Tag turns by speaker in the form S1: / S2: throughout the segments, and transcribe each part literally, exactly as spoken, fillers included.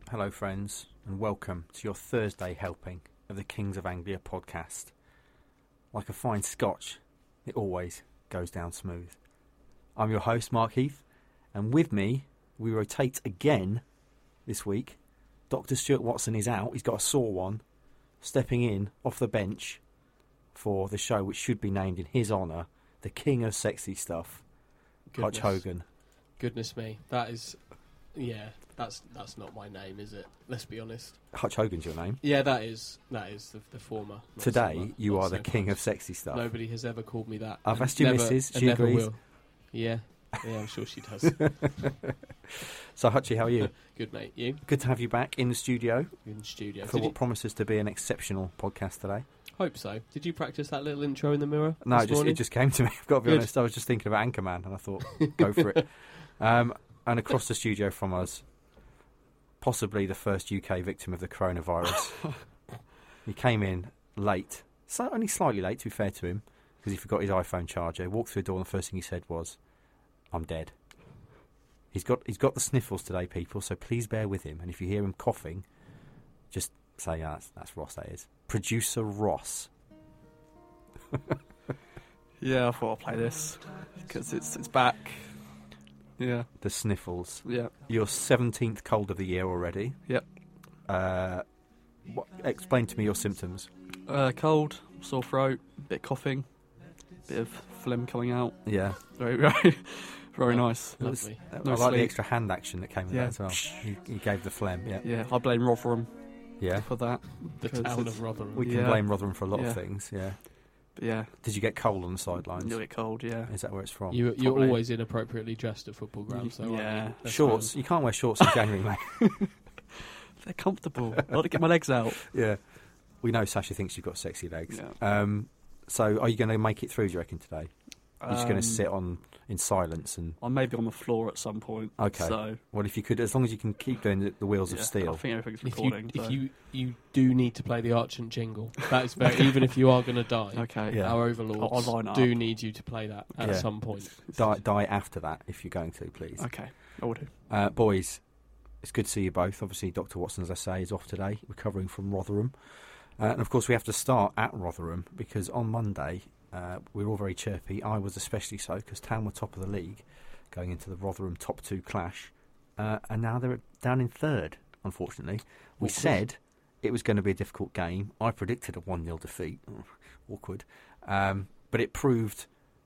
S1: Hello friends, and welcome to your Thursday helping of the Kings of Anglia podcast. Like a fine scotch, it always goes down smooth. I'm your host, Mark Heath, and with me, we rotate again this week. Doctor Stuart Watson is out, he's got a sore one, stepping in off the bench for the show which should be named in his honour, the King of Sexy Stuff,
S2: Goodness.
S1: Hutch Hogan.
S2: Goodness me, that is, yeah, that's that's not my name, is it? Let's be honest.
S1: Hutch Hogan's your name.
S2: Yeah, that is that is the, the former.
S1: Today,
S2: so much,
S1: you are
S2: so
S1: the King
S2: much.
S1: of Sexy Stuff.
S2: Nobody has ever called me that.
S1: I've asked your
S2: never,
S1: missus,
S2: and
S1: she
S2: never
S1: agrees.
S2: will. Yeah, yeah, I'm sure she does.
S1: So, Hutchie, how are you?
S2: Good, mate. You?
S1: Good to have you back in the studio
S2: In the studio.
S1: for
S2: Did
S1: what
S2: you
S1: promises to be an exceptional podcast today.
S2: hope so? Did you practice that little intro in the mirror?
S1: No,
S2: this
S1: it just,
S2: morning?
S1: it just came to me. I've got to be
S2: Good.
S1: honest. I was just thinking about Anchorman, and I thought, go for it. Um, and across the studio from us, possibly the first U K victim of the coronavirus. He came in late, so only slightly late, to be fair to him, because he forgot his iPhone charger. He walked through the door, and the first thing he said was, "I'm dead." He's got he's got the sniffles today, people. So please bear with him. And if you hear him coughing, just say, "Yeah, that's, that's Ross." That is producer Ross.
S3: Yeah, I thought I'd play this because it's it's back. Yeah,
S1: The sniffles.
S3: yeah.
S1: Your seventeenth cold of the year already.
S3: Yep.
S1: Uh, what, explain to me your symptoms.
S3: Uh, cold, sore throat, bit coughing, bit of phlegm coming out.
S1: Yeah.
S3: Very, very, very nice.
S2: Lovely.
S1: I
S3: No
S1: like the
S3: sleep.
S1: extra hand action that came with
S3: Yeah.
S1: that as well. He, he gave the phlegm, yeah.
S3: Yeah, I blame Rotherham
S1: Yeah.
S3: for that.
S2: The
S3: because
S2: town
S3: it's-
S2: of Rotherham.
S1: We can
S3: Yeah.
S1: blame Rotherham for a lot
S3: Yeah.
S1: of things, yeah.
S3: But yeah,
S1: Did you get cold on the
S3: a
S1: sidelines?
S3: little bit cold. Yeah.
S1: Is that where it's from?
S2: You, you're
S3: Probably.
S2: always inappropriately dressed at football grounds, though. aren't
S3: Yeah.
S2: you? Let's
S1: Shorts. You can't wear shorts in January, mate.
S3: They're comfortable. I like to get my legs out.
S1: Yeah. We know Sasha thinks you've got sexy legs.
S3: Yeah.
S1: Um, so are you going to make it through, do you reckon, today? You're just going
S3: Um,
S1: to sit on in silence and...
S3: I may be on the floor at some point.
S1: Okay.
S3: So
S1: Well, if you could, as long as you can keep doing the, the wheels
S3: yeah,
S1: of steel.
S3: I think everything's
S2: If you,
S3: recording.
S2: if
S3: so.
S2: you you do need to play the Archant jingle, that is very, even if you are going to die,
S3: Okay.
S1: Yeah.
S2: our
S3: I'll-
S2: overlords
S3: I'll line it
S2: do
S3: up.
S2: need you to play that at
S1: Yeah.
S2: some point.
S1: Die, die after that, if you're going to, please.
S3: Okay. I will do.
S1: Uh, boys, it's good to see you both. Obviously, Doctor Watson, as I say, is off today, recovering from Rotherham. Uh, and, of course, we have to start at Rotherham, because on Monday, uh, we were all very chirpy. I was especially so, because Town were top of the league, going into the Rotherham top two clash. Uh, and now they're down in third, unfortunately. We
S2: Awkward.
S1: said it was going to be a difficult game. I predicted a one nil defeat. Oh, awkward. Um, but it proved...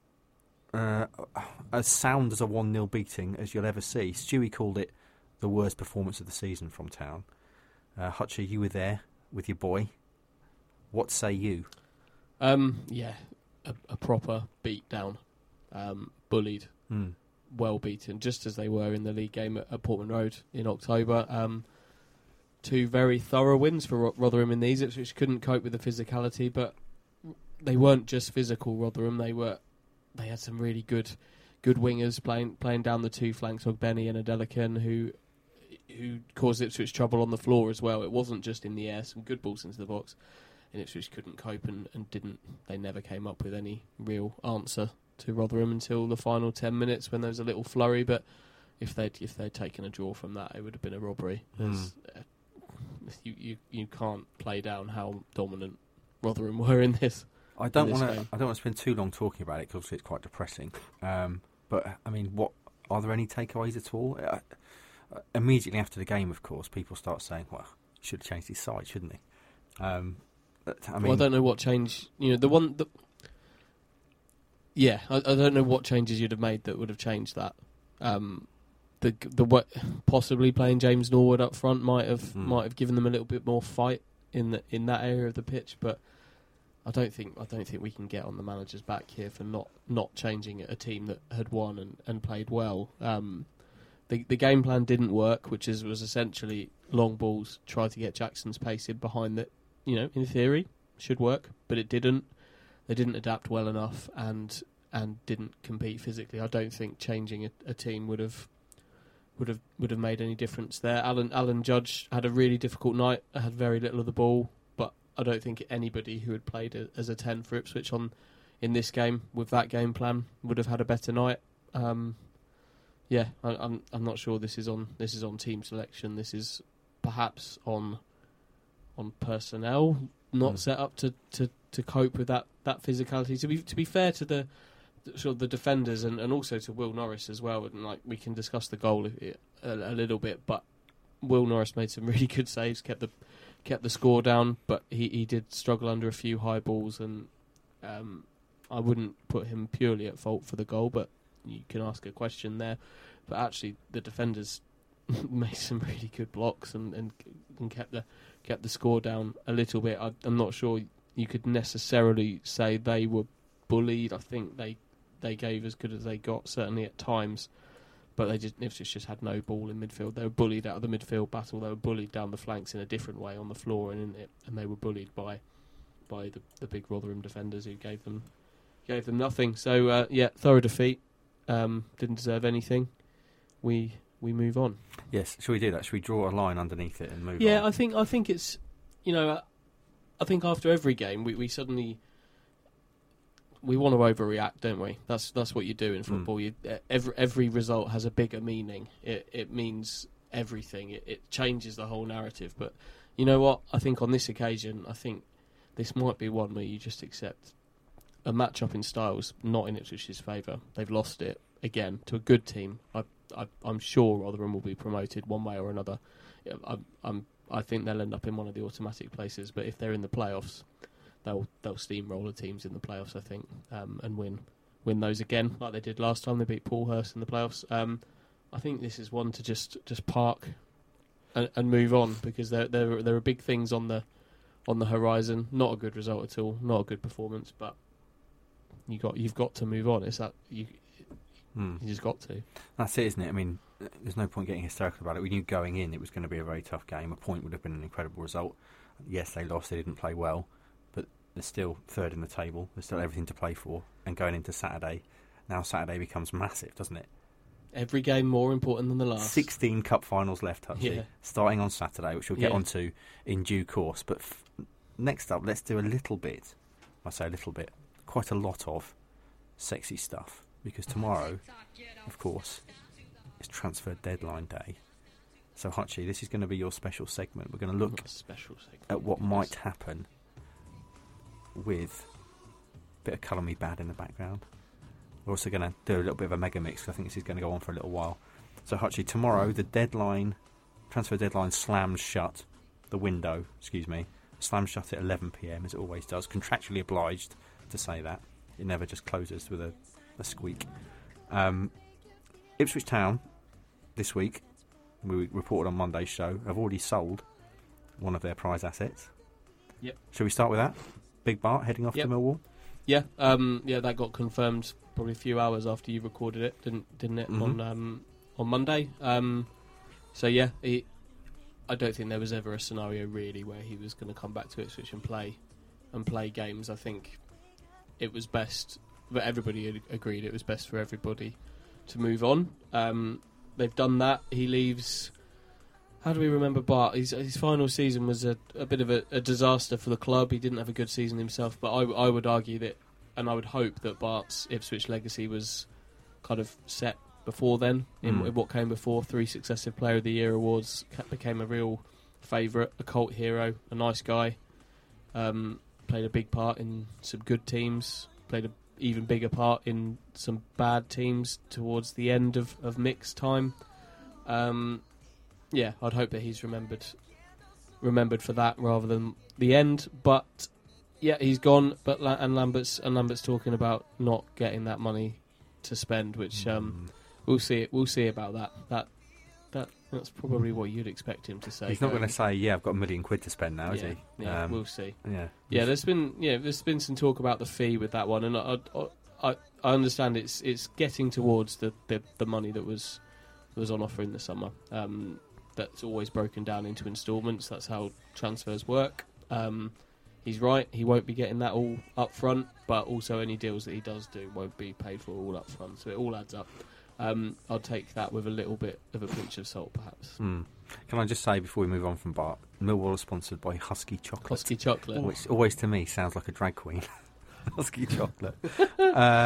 S1: Uh, as sound as a one nil beating as you'll ever see. Stewie called it the worst performance of the season from Town. Uh, Hutchie, you were there with your boy. What say you?
S2: Um, yeah, a, a proper beat down, um, bullied,
S1: Mm.
S2: well beaten, just as they were in the league game at, at Portman Road in October. Um, two very thorough wins for Ro- Rotherham in these, which couldn't cope with the physicality, but they weren't just physical. Rotherham, they were, they had some really good, good wingers playing playing down the two flanks, Ogbenny and Adelican, who who caused Ipswich trouble on the floor as well. It wasn't just in the air; some good balls into the box. And Ipswich couldn't cope and, and didn't. They never came up with any real answer to Rotherham until the final ten minutes when there was a little flurry. But if they'd if they'd taken a draw from that, it would have been a robbery.
S1: Mm.
S2: As, uh, you, you you can't play down how dominant Rotherham were in this.
S1: I don't
S2: this
S1: want to.
S2: game.
S1: I don't want to spend too long talking about it because it's quite depressing. Um, but I mean, what are there any takeaways at all? Uh, uh, immediately after the game, of course, people start saying, "Well, he should have changed his side, shouldn't he?" Um, but, I mean,
S2: well, I don't know what change. You know, the one. The, yeah, I, I don't know what changes you'd have made that would have changed that. Um, the the what possibly playing James Norwood up front might have
S1: Hmm.
S2: might have given them a little bit more fight in the in that area of the pitch, but I don't think I don't think we can get on the manager's back here for not, not changing a team that had won and, and played well. Um, the the game plan didn't work, which is was essentially long balls, try to get Jackson's pace in behind that. You know, in theory, should work, but it didn't. They didn't adapt well enough and and didn't compete physically. I don't think changing a, a team would have would have would have made any difference there. Alan Alan Judge had a really difficult night. Had very little of the ball, but I don't think anybody who had played a, as a ten for Ipswich on in this game with that game plan would have had a better night. Um, yeah, I, I'm I'm not sure this is on this is on team selection. This is perhaps on on personnel not
S1: Mm.
S2: set up to, to, to cope with that, that physicality. To be to be fair to the sort of the defenders and, and also to Will Norris as well, and like we can discuss the goal a, a, a little bit, but Will Norris made some really good saves, kept the kept the score down, but he, he did struggle under a few high balls, and um, I wouldn't put him purely at fault for the goal, but you can ask a question there. But actually, the defenders made some really good blocks and, and, and kept the kept the score down a little bit. I, I'm not sure you could necessarily say they were bullied. I think they they gave as good as they got, certainly at times. But they just Ipswich just had no ball in midfield. They were bullied out of the midfield battle. They were bullied down the flanks in a different way on the floor and in it, and they were bullied by by the, the big Rotherham defenders who gave them gave them nothing. So uh, yeah, thorough defeat. Um, didn't deserve anything. We we move on.
S1: Yes, shall we do that? Shall we draw a line underneath it and move
S2: Yeah,
S1: on?
S2: I think I think it's you know I think after every game we, we suddenly we want to overreact, don't we? That's that's what you do in football. Mm. You, every every result has a bigger meaning. It it means everything. It, it changes the whole narrative. But you know what? I think on this occasion, I think this might be one where you just accept a match-up in styles, not in Ipswich's favour. They've lost it again to a good team. I, I I'm sure Rotherham will be promoted one way or another. I, I'm I think they'll end up in one of the automatic places. But if they're in the playoffs, they'll they'll steamroll the teams in the playoffs, I think, um, and win win those again like they did last time. They beat Paulhurst in the playoffs. Um, I think this is one to just, just park and, and move on, because there there there are big things on the on the horizon. Not a good result at all. Not a good performance, but you got you've got to move on. It's that you
S1: Hmm.
S2: you just got to.
S1: That's it, isn't it? I mean, there's no point getting hysterical about it. We knew going in it was going to be a very tough game. A point would have been an incredible result. Yes, they lost. They didn't play well. They're still third in the table. There's still everything to play for. And going into Saturday, now Saturday becomes massive, doesn't it?
S2: Every game more important than the last.
S1: sixteen cup finals left, Hutchie,
S2: Yeah.
S1: starting on Saturday, which we'll get
S2: Yeah.
S1: onto in due course. But f- next up, let's do a little bit, I say a little bit, quite a lot of sexy stuff. Because tomorrow, of course, is transfer deadline day. So, Hutchie, this is going to be your special segment. We're going to look
S2: Not a special segment.
S1: at what might happen with a bit of Colour Me Bad in the background. We're also going to do a little bit of a mega mix, because I think this is going to go on for a little while. So, Hutchie, tomorrow the deadline, transfer deadline slams shut, the window, excuse me, slams shut at eleven p m as it always does. Contractually obliged to say that. It never just closes with a, a squeak. Um, Ipswich Town, this week, we reported on Monday's show, have already sold one of their prize assets.
S2: Yep.
S1: Shall we start with that? Big Bart heading off
S2: Yep.
S1: to Millwall?
S2: Yeah, um, yeah, that got confirmed probably a few hours after you recorded it, didn't didn't it?
S1: Mhm.
S2: On um, on Monday. Um, so yeah, he, I don't think there was ever a scenario really where he was going to come back to Ipswich and play and play games. I think it was best, but everybody had agreed it was best for everybody to move on. Um, they've done that. He leaves. How do we remember Bart? His, his final season was a, a bit of a, a disaster for the club. He didn't have a good season himself, but I, I would argue that, and I would hope that Bart's Ipswich legacy was kind of set before then, in,
S1: Mm.
S2: in what came before. Three successive Player of the Year awards, ca- became a real favourite, a cult hero, a nice guy. Um, played a big part in some good teams, played an even bigger part in some bad teams towards the end of, of mixed time. Um... Yeah, I'd hope that he's remembered remembered for that rather than the end. But yeah, he's gone. But La- and Lambert's and Lambert's talking about not getting that money to spend, which um, we'll see. We'll see about that. That that that's probably what you'd expect him to say.
S1: He's not
S2: going-
S1: going to say, yeah, I've got a million quid to spend now, is
S2: yeah,
S1: he?
S2: Yeah,
S1: Um,
S2: we'll see.
S1: yeah.
S2: Yeah, there's been yeah, there's been some talk about the fee with that one, and I I, I, I understand it's it's getting towards the, the, the money that was was on offer in the summer. Um, that's always broken down into instalments. That's how transfers work. Um, he's right. He won't be getting that all up front, but also any deals that he does do won't be paid for all up front. So it all adds up. Um, I'll take that with a little bit of a pinch of salt, perhaps.
S1: Mm. Can I just say before we move on from Bart, Millwall is sponsored by Husky Chocolate,
S2: Husky chocolate.
S1: which always to me sounds like a drag queen. Husky Chocolate. uh,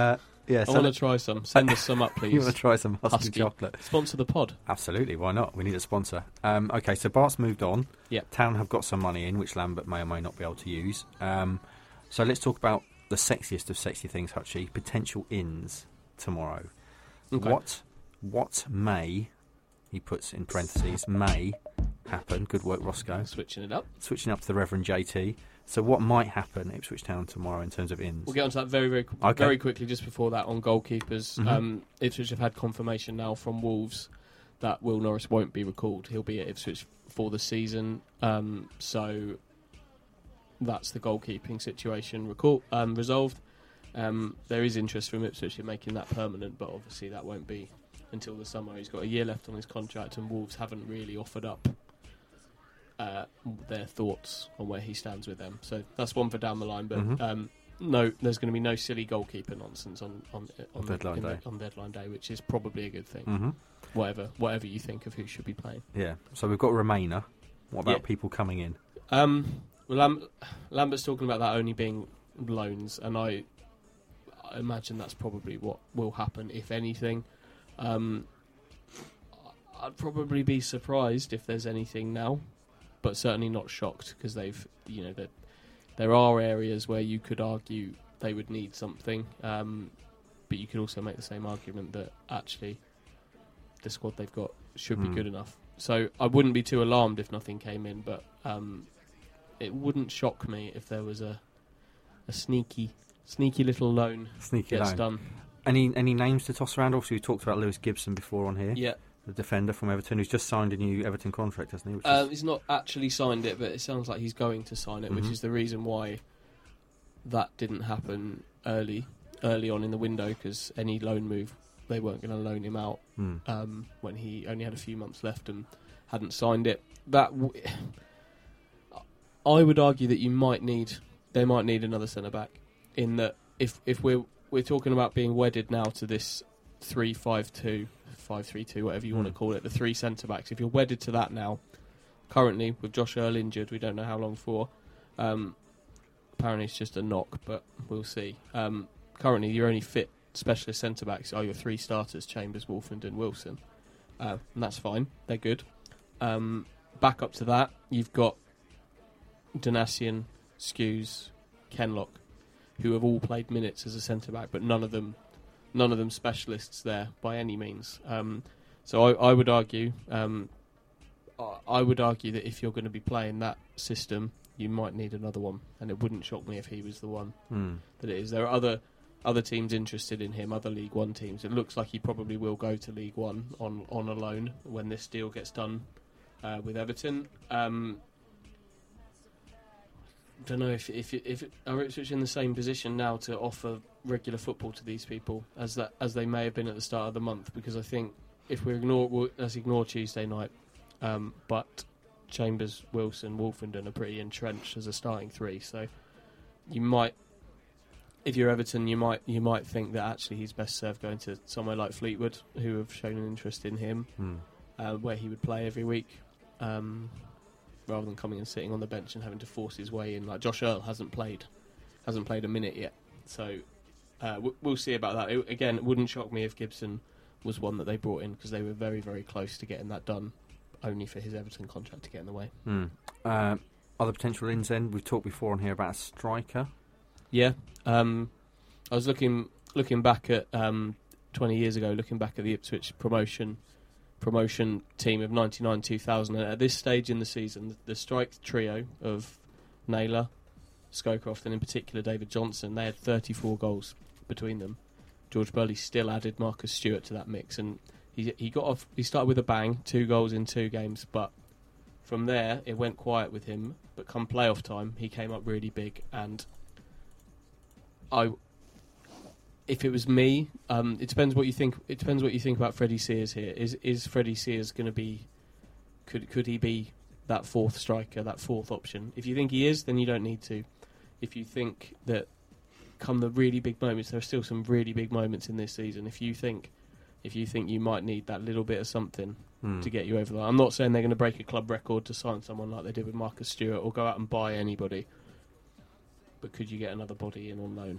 S1: Yeah,
S2: I
S1: so
S2: want
S1: let-
S2: to try some. Send us some up, please.
S1: you want to try some husky,
S2: Husky.
S1: chocolate?
S2: Sponsor the pod.
S1: Absolutely, why not? We need a sponsor. Um, okay, so Bart's moved on.
S2: Yeah.
S1: Town have got some money in, which Lambert may or may not be able to use. Um, so let's talk about the sexiest of sexy things, Hutchie. Potential ins tomorrow.
S2: Okay.
S1: What what may, he puts in parentheses, may happen. Good work, Roscoe.
S2: Switching it up.
S1: Switching up to the Reverend J T. So what might happen at Ipswich Town tomorrow in terms of ins?
S2: We'll get onto that very, very, qu-
S1: Okay.
S2: very quickly. Just before that, on goalkeepers,
S1: Mhm.
S2: um, Ipswich have had confirmation now from Wolves that Will Norris won't be recalled. He'll be at Ipswich for the season. Um, so that's the goalkeeping situation recall, um, resolved. Um, there is interest from Ipswich in making that permanent, but obviously that won't be until the summer. He's got a year left on his contract, and Wolves haven't really offered up uh, their thoughts on where he stands with them. So that's one for down the line. But
S1: Mhm.
S2: um, no, there's going to be no silly goalkeeper nonsense on on on
S1: Deadline
S2: in the-
S1: day.
S2: on deadline day, which is probably a good thing.
S1: hmm
S2: Whatever whatever you think of who should be playing.
S1: Yeah. So we've got Remainer. What about
S2: Yeah.
S1: people coming in?
S2: Um, well, Lam- Lambert's talking about that only being loans, and I, I imagine that's probably what will happen, if anything. Um, I'd probably be surprised if there's anything now, but certainly not shocked, because they've, you know, that there are areas where you could argue they would need something, um, but you could also make the same argument that actually the squad they've got should be
S1: Hmm.
S2: good enough. So I wouldn't be too alarmed if nothing came in, but um, it wouldn't shock me if there was a a sneaky, sneaky little loan
S1: Sneaky
S2: gets
S1: loan.
S2: done.
S1: Any any names to toss around? Obviously, we talked about Lewis Gibson before on here,
S2: Yeah,
S1: the defender from Everton, who's just signed a new Everton contract, hasn't he? Which
S2: um,
S1: is,
S2: he's not actually signed it, but it sounds like he's going to sign it,
S1: Mhm.
S2: which is the reason why that didn't happen early, early on in the window, because any loan move, they weren't going to loan him out
S1: hmm.
S2: um, when he only had a few months left and hadn't signed it. That w- I would argue that you might need, they might need another centre back. In that, if if we're we're talking about being wedded now to this three five two, five three two, whatever you want to
S1: Hmm.
S2: call it, the three centre backs. If you're wedded to that now, currently with Josh Earl injured, we don't know how long for. Um, apparently it's just a knock, but we'll see. Um, currently, your only fit specialist centre backs are your three starters: Chambers, Wolfenden, Wilson, uh, and that's fine. They're good. Um, back up to that, you've got Donasian, Skews, Kenlock, who have all played minutes as a centre back, but none of them, none of them specialists there by any means. Um, so I, I would argue, um, I, I would argue that if you're going to be playing that system, you might need another one, and it wouldn't shock me if he was the one
S1: Hmm.
S2: that it is. There are other other teams interested in him, other League One teams. It looks like he probably will go to League One on on a loan when this deal gets done uh, with Everton. Um, don't know if if if are Ipswich in the same position now to offer regular football to these people as that as they may have been at the start of the month, because I think if we ignore we'll, let's ignore Tuesday night, um, but Chambers, Wilson, Wolfenden are pretty entrenched as a starting three, so you might, if you're Everton, you might you might think that actually he's best served going to somewhere like Fleetwood, who have shown an interest in him,
S1: Hmm.
S2: uh, where he would play every week, um, rather than coming and sitting on the bench and having to force his way in. Like Josh Earl hasn't played, hasn't played a minute yet, so uh, w- we'll see about that. It, again, it wouldn't shock me if Gibson was one that they brought in, because they were very very close to getting that done, only for his Everton contract to get in the way.
S1: Hmm. Uh, other potential ins then, we've talked before on here about a striker.
S2: Yeah, um, I was looking looking back at um, twenty years ago, looking back at the Ipswich promotion promotion team of ninety-nine two thousand, and at this stage in the season, the, the strike trio of Naylor, Scowcroft, and in particular David Johnson, they had thirty-four goals between them. George Burley still added Marcus Stewart to that mix, and he he got off. He started with a bang, two goals in two games, but from there it went quiet with him. But come playoff time, he came up really big, and I, if it was me, um, it depends what you think. It depends what you think about Freddie Sears here. Is is Freddie Sears going to be? Could could he be that fourth striker, that fourth option? If you think he is, then you don't need to. If you think that, come the really big moments, there are still some really big moments in this season. If you think, if you think you might need that little bit of something
S1: Hmm.
S2: to get you over the line. I'm not saying they're going to break a club record to sign someone like they did with Marcus Stewart or go out and buy anybody. But could you get another body in on loan?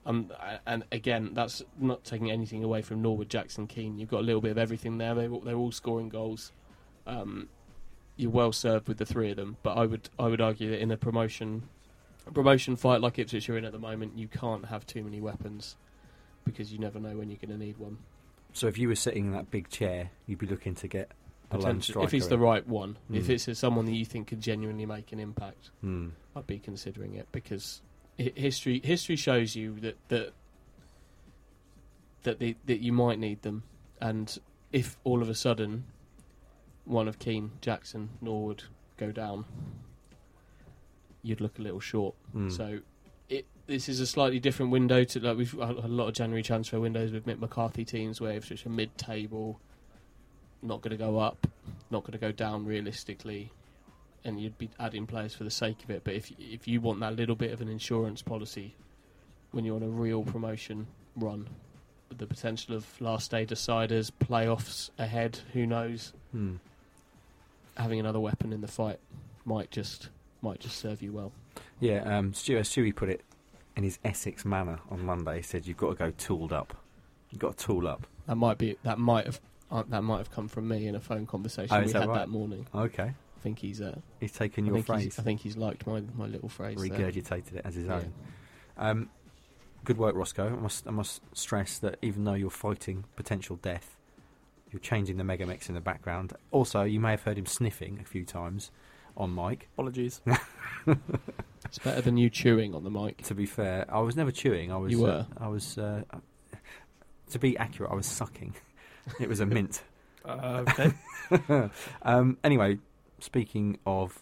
S2: Um, and again, that's not taking anything away from Norwood, Jackson, Keane. You've got a little bit of everything there. They're all, they're all scoring goals. Um, you're well served with the three of them. But I would I would argue that in a promotion a promotion fight like Ipswich are in at the moment, you can't have too many weapons because you never know when you're going to need one.
S1: So if you were sitting in that big chair, you'd be looking to get a lone striker.
S2: If he's the
S1: in.
S2: right one,
S1: Mm.
S2: if it's someone that you think could genuinely make an impact,
S1: Mm.
S2: I'd be considering it because hi- history history shows you that that that, they, that you might need them, and if all of a sudden one of Keane, Jackson, Norwood go down, you'd look a little short.
S1: Mm.
S2: So it this is a slightly different window to like we've had a lot of January transfer windows with Mick McCarthy teams where it's just a mid-table, not going to go up, not going to go down realistically, and you'd be adding players for the sake of it. But if if you want that little bit of an insurance policy when you're on a real promotion run, with the potential of last day deciders, playoffs ahead, who knows,
S1: Mm.
S2: having another weapon in the fight might just might just serve you well.
S1: Yeah, um, Stu, as Stewie put it in his Essex manner on Monday, he said you've got to go tooled up. You've got to tool up.
S2: That might be that might have uh, that might have come from me in a phone conversation
S1: Oh,
S2: we
S1: is that
S2: had
S1: right?
S2: that morning.
S1: Okay.
S2: I think he's uh,
S1: He's taken
S2: I
S1: your
S2: think he's-
S1: phrase,
S2: I think he's liked my, my little phrase. there.
S1: regurgitated it as his
S2: Yeah.
S1: own. Um, good work, Roscoe. I must, I must stress that even though you're fighting potential death, you're changing the Megamix in the background. Also, you may have heard him sniffing a few times on mic.
S3: Apologies.
S2: It's better than you chewing on the mic.
S1: To be fair, I was never chewing. I was.
S2: You were?
S1: Uh, I was. Uh, to be accurate, I was sucking. It was a mint.
S3: Uh, okay.
S1: um, anyway, speaking of,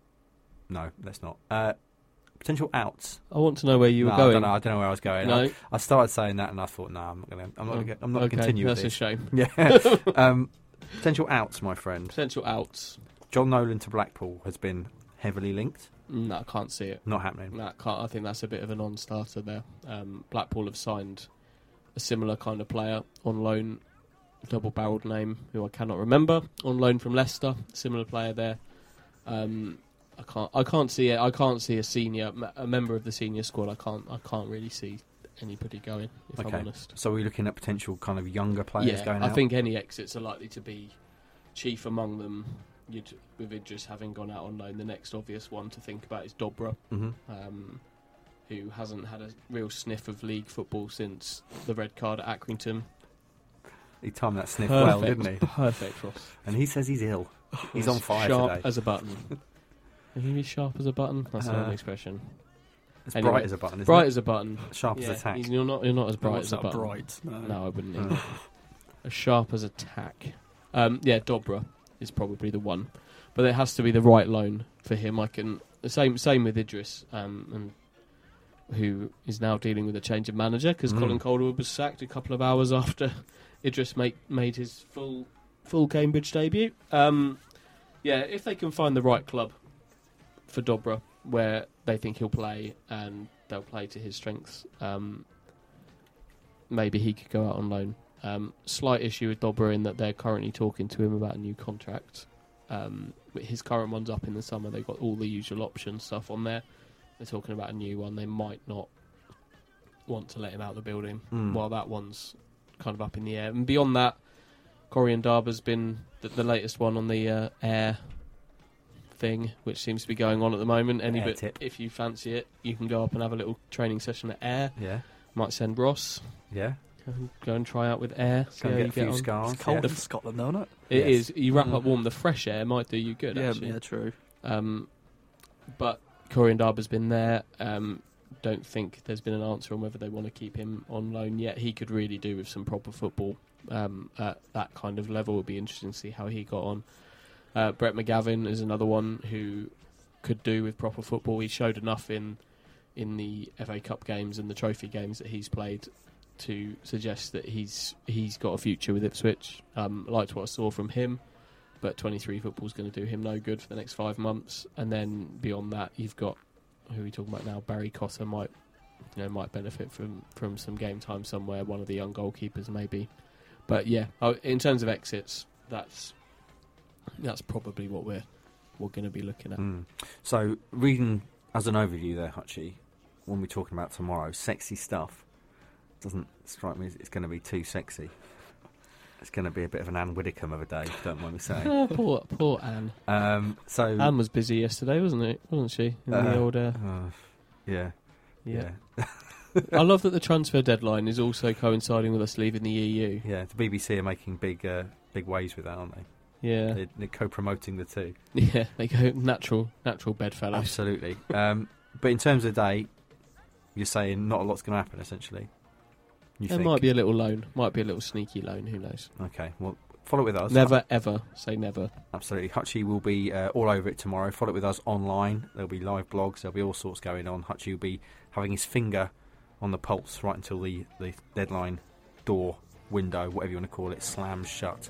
S1: no, let's not. Uh, potential outs.
S2: I want to know where you
S1: No,
S2: were
S1: I
S2: going.
S1: don't know. I don't know where I was going.
S2: No,
S1: I, I started saying that, and I thought, no, I'm not going to. I'm not.
S2: Oh,
S1: Gonna, I'm not
S2: okay,
S1: going to continue with
S2: that's a
S1: this.
S2: shame.
S1: Yeah. um, potential outs, my friend.
S2: Potential outs.
S1: John Nolan to Blackpool has been heavily linked.
S2: No, I can't see it.
S1: Not happening.
S2: No, I can't. I think that's a bit of a non-starter there. Um, Blackpool have signed a similar kind of player on loan, double-barreled name, who I cannot remember, on loan from Leicester. Similar player there. Um, I can't. I can't see it. I can't see a senior, a member of the senior squad. I can't. I can't really see anybody going. If
S1: Okay.
S2: I'm honest.
S1: So we're looking at potential kind of younger players
S2: Yeah,
S1: going
S2: I
S1: out.
S2: think any exits are likely to be chief among them. You'd, with Idris having gone out on loan, the next obvious one to think about is Dobra,
S1: hmm
S2: um, who hasn't had a real sniff of league football since the red card at Accrington.
S1: He timed that sniff well,
S2: Perfect.
S1: didn't he?
S2: Perfect, Ross.
S1: And he says he's ill. He's on fire
S2: Sharp
S1: today.
S2: as a button. Are you sharp as a button? That's an
S1: Uh,
S2: old expression.
S1: It's
S2: Anyway,
S1: bright as a button, isn't
S2: Bright
S1: it?
S2: as a button.
S1: Sharp
S2: Yeah,
S1: as a tack.
S2: he's- You're not. You're not as bright
S3: Not
S2: as a
S3: that
S2: button.
S3: bright. No.
S2: No, I wouldn't.
S1: Uh.
S2: Either. As sharp as a tack. Um, yeah, Dobra is probably the one, but it has to be the right loan for him. I can the same same with Idris, um, and who is now dealing with a change of manager because
S1: Mm.
S2: Colin Calderwood was sacked a couple of hours after Idris made made his full full Cambridge debut. Um, yeah, if they can find the right club for Dobra where they think he'll play and they'll play to his strengths, um, maybe he could go out on loan. Um, slight issue with Dobra in that they're currently talking to him about a new contract. Um, his current one's up in the summer. They've got all the usual option stuff on there. They're talking about a new one. They might not want to let him out of the building
S1: Mm.
S2: while that one's kind of up in the air. And beyond that, Corian Darber's been the, the latest one on the uh, air thing, which seems to be going on at the moment. Any
S1: Air
S2: bit,
S1: tip.
S2: if you fancy it, you can go up and have a little training session at Air.
S1: Yeah.
S2: Might send Ross.
S1: Yeah.
S2: Go and, go and try out with Air. See
S1: Go
S2: how
S1: and
S2: you
S1: get a few
S2: get on.
S1: scars.
S3: It's cold
S1: yeah.
S3: in Scotland, though, isn't it?
S2: It
S1: Yes.
S2: is. You wrap
S3: Mm.
S2: up warm. The fresh air might do you good,
S3: yeah,
S2: actually.
S3: yeah, true.
S2: Um, but Corian Darber's been there. Um, don't think there's been an answer on whether they want to keep him on loan yet. He could really do with some proper football um, at that kind of level. It would be interesting to see how he got on. Uh, Brett McGavin is another one who could do with proper football. He showed enough in in the F A Cup games and the trophy games that he's played to suggest that he's he's got a future with Ipswich. Um, liked what I saw from him, but twenty-three football's going to do him no good for the next five months. And then beyond that, you've got who are we talking about now? Barry Cotter might you know might benefit from from some game time somewhere. One of the young goalkeepers maybe. But yeah, oh, in terms of exits, that's that's probably what we're we're going to be looking at.
S1: Mm. So, reading as an overview there, Hutchie, when we're talking about tomorrow, sexy stuff. doesn't strike me as it's going to be too sexy. It's going to be a bit of an Anne Widdecombe of a day, don't mind me saying.
S2: Oh, poor, poor Anne.
S1: Um, so
S2: Anne was busy yesterday, wasn't it? Wasn't she? In
S1: uh,
S2: the old, uh,
S1: uh, yeah,
S2: yeah.
S1: yeah,
S2: I love that the transfer deadline is also coinciding with us leaving the E U.
S1: yeah. The B B C are making big, uh, big waves with that, aren't they?
S2: Yeah,
S1: They're, they're co-promoting the two.
S2: yeah. They go natural, natural bedfellows.
S1: Absolutely. um, but in terms of the day, you're saying not a lot's going to happen, essentially. You
S2: There
S1: think?
S2: might be a little loan, might be a little sneaky loan. Who knows?
S1: Okay, well, follow it with us.
S2: Never, ever say never.
S1: Absolutely. Hutchie will be uh, all over it tomorrow. Follow it with us online. There'll be live blogs. There'll be all sorts going on. Hutchie will be having his finger on the pulse right until the, the deadline door, window, whatever you want to call it, slams shut.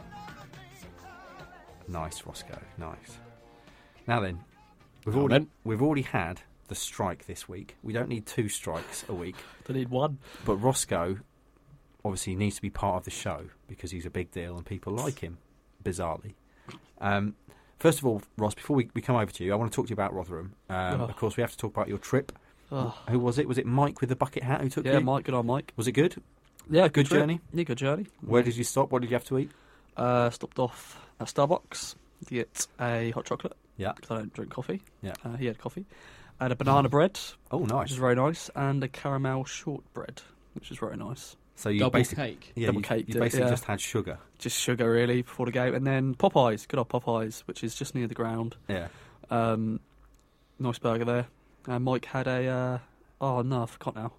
S1: Nice, Roscoe. Nice. Now then, we've
S2: Now
S1: already
S2: then.
S1: we've already had the strike this week. We don't need two strikes a week.
S3: They need one.
S1: But Roscoe obviously needs to be part of the show because he's a big deal and people like him, bizarrely. Um, first of all, Ross, before we, we come over to you, I want to talk to you about Rotherham. Um,
S3: Oh.
S1: Of course, we have to talk about your trip.
S3: Oh.
S1: Who was it? Was it Mike with the bucket hat who took
S3: Yeah,
S1: you?
S3: Mike. Good on Mike.
S1: Was it good?
S3: Yeah,
S1: Good
S3: trip.
S1: journey?
S3: Yeah, good journey.
S1: Where did you stop? What did you have to eat?
S3: Uh, stopped off at Starbucks to get a hot chocolate.
S1: Yeah.
S3: Because I don't drink coffee.
S1: Yeah.
S3: Uh, he had coffee. And a banana bread,
S1: Oh,
S3: which
S1: nice.
S3: is very nice, and a caramel shortbread, which is very nice.
S1: So you
S2: Double
S1: basically,
S2: cake.
S1: yeah,
S3: double
S1: you,
S3: caked
S1: you
S3: it,
S1: basically
S3: yeah.
S1: just had sugar.
S3: Just sugar, really, before the game. And then Popeyes, good old Popeyes, which is just near the ground.
S1: Yeah.
S3: Um, nice burger there. And Mike had a, uh, oh no, I forgot now.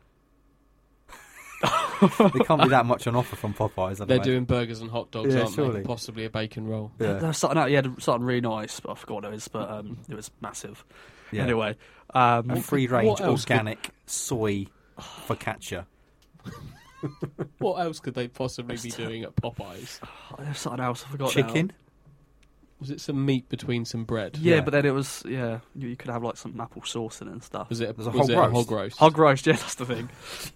S1: There can't be that much on offer from Popeyes. I don't
S2: They're
S1: know.
S2: doing burgers and hot dogs,
S1: Yeah,
S2: aren't
S1: surely.
S2: they? Possibly a bacon roll.
S1: Yeah.
S3: There was something out, he had something really nice, but I forgot what it was, but um, it was massive.
S1: Yeah.
S3: Anyway, um,
S1: A free range
S2: what else could-
S1: organic soy focaccia.
S2: What else could they possibly be doing at Popeyes?
S3: there's something else I forgot.
S1: Chicken.
S3: now.
S2: Was it some meat between some bread?
S3: Yeah,
S1: Yeah.
S3: but then it was yeah. You, you could have like some apple sauce in it and stuff.
S2: Was it a,
S1: There's a
S2: was
S1: hog
S2: it a
S1: roast.
S2: hog roast?
S3: Hog roast, yeah, that's the thing.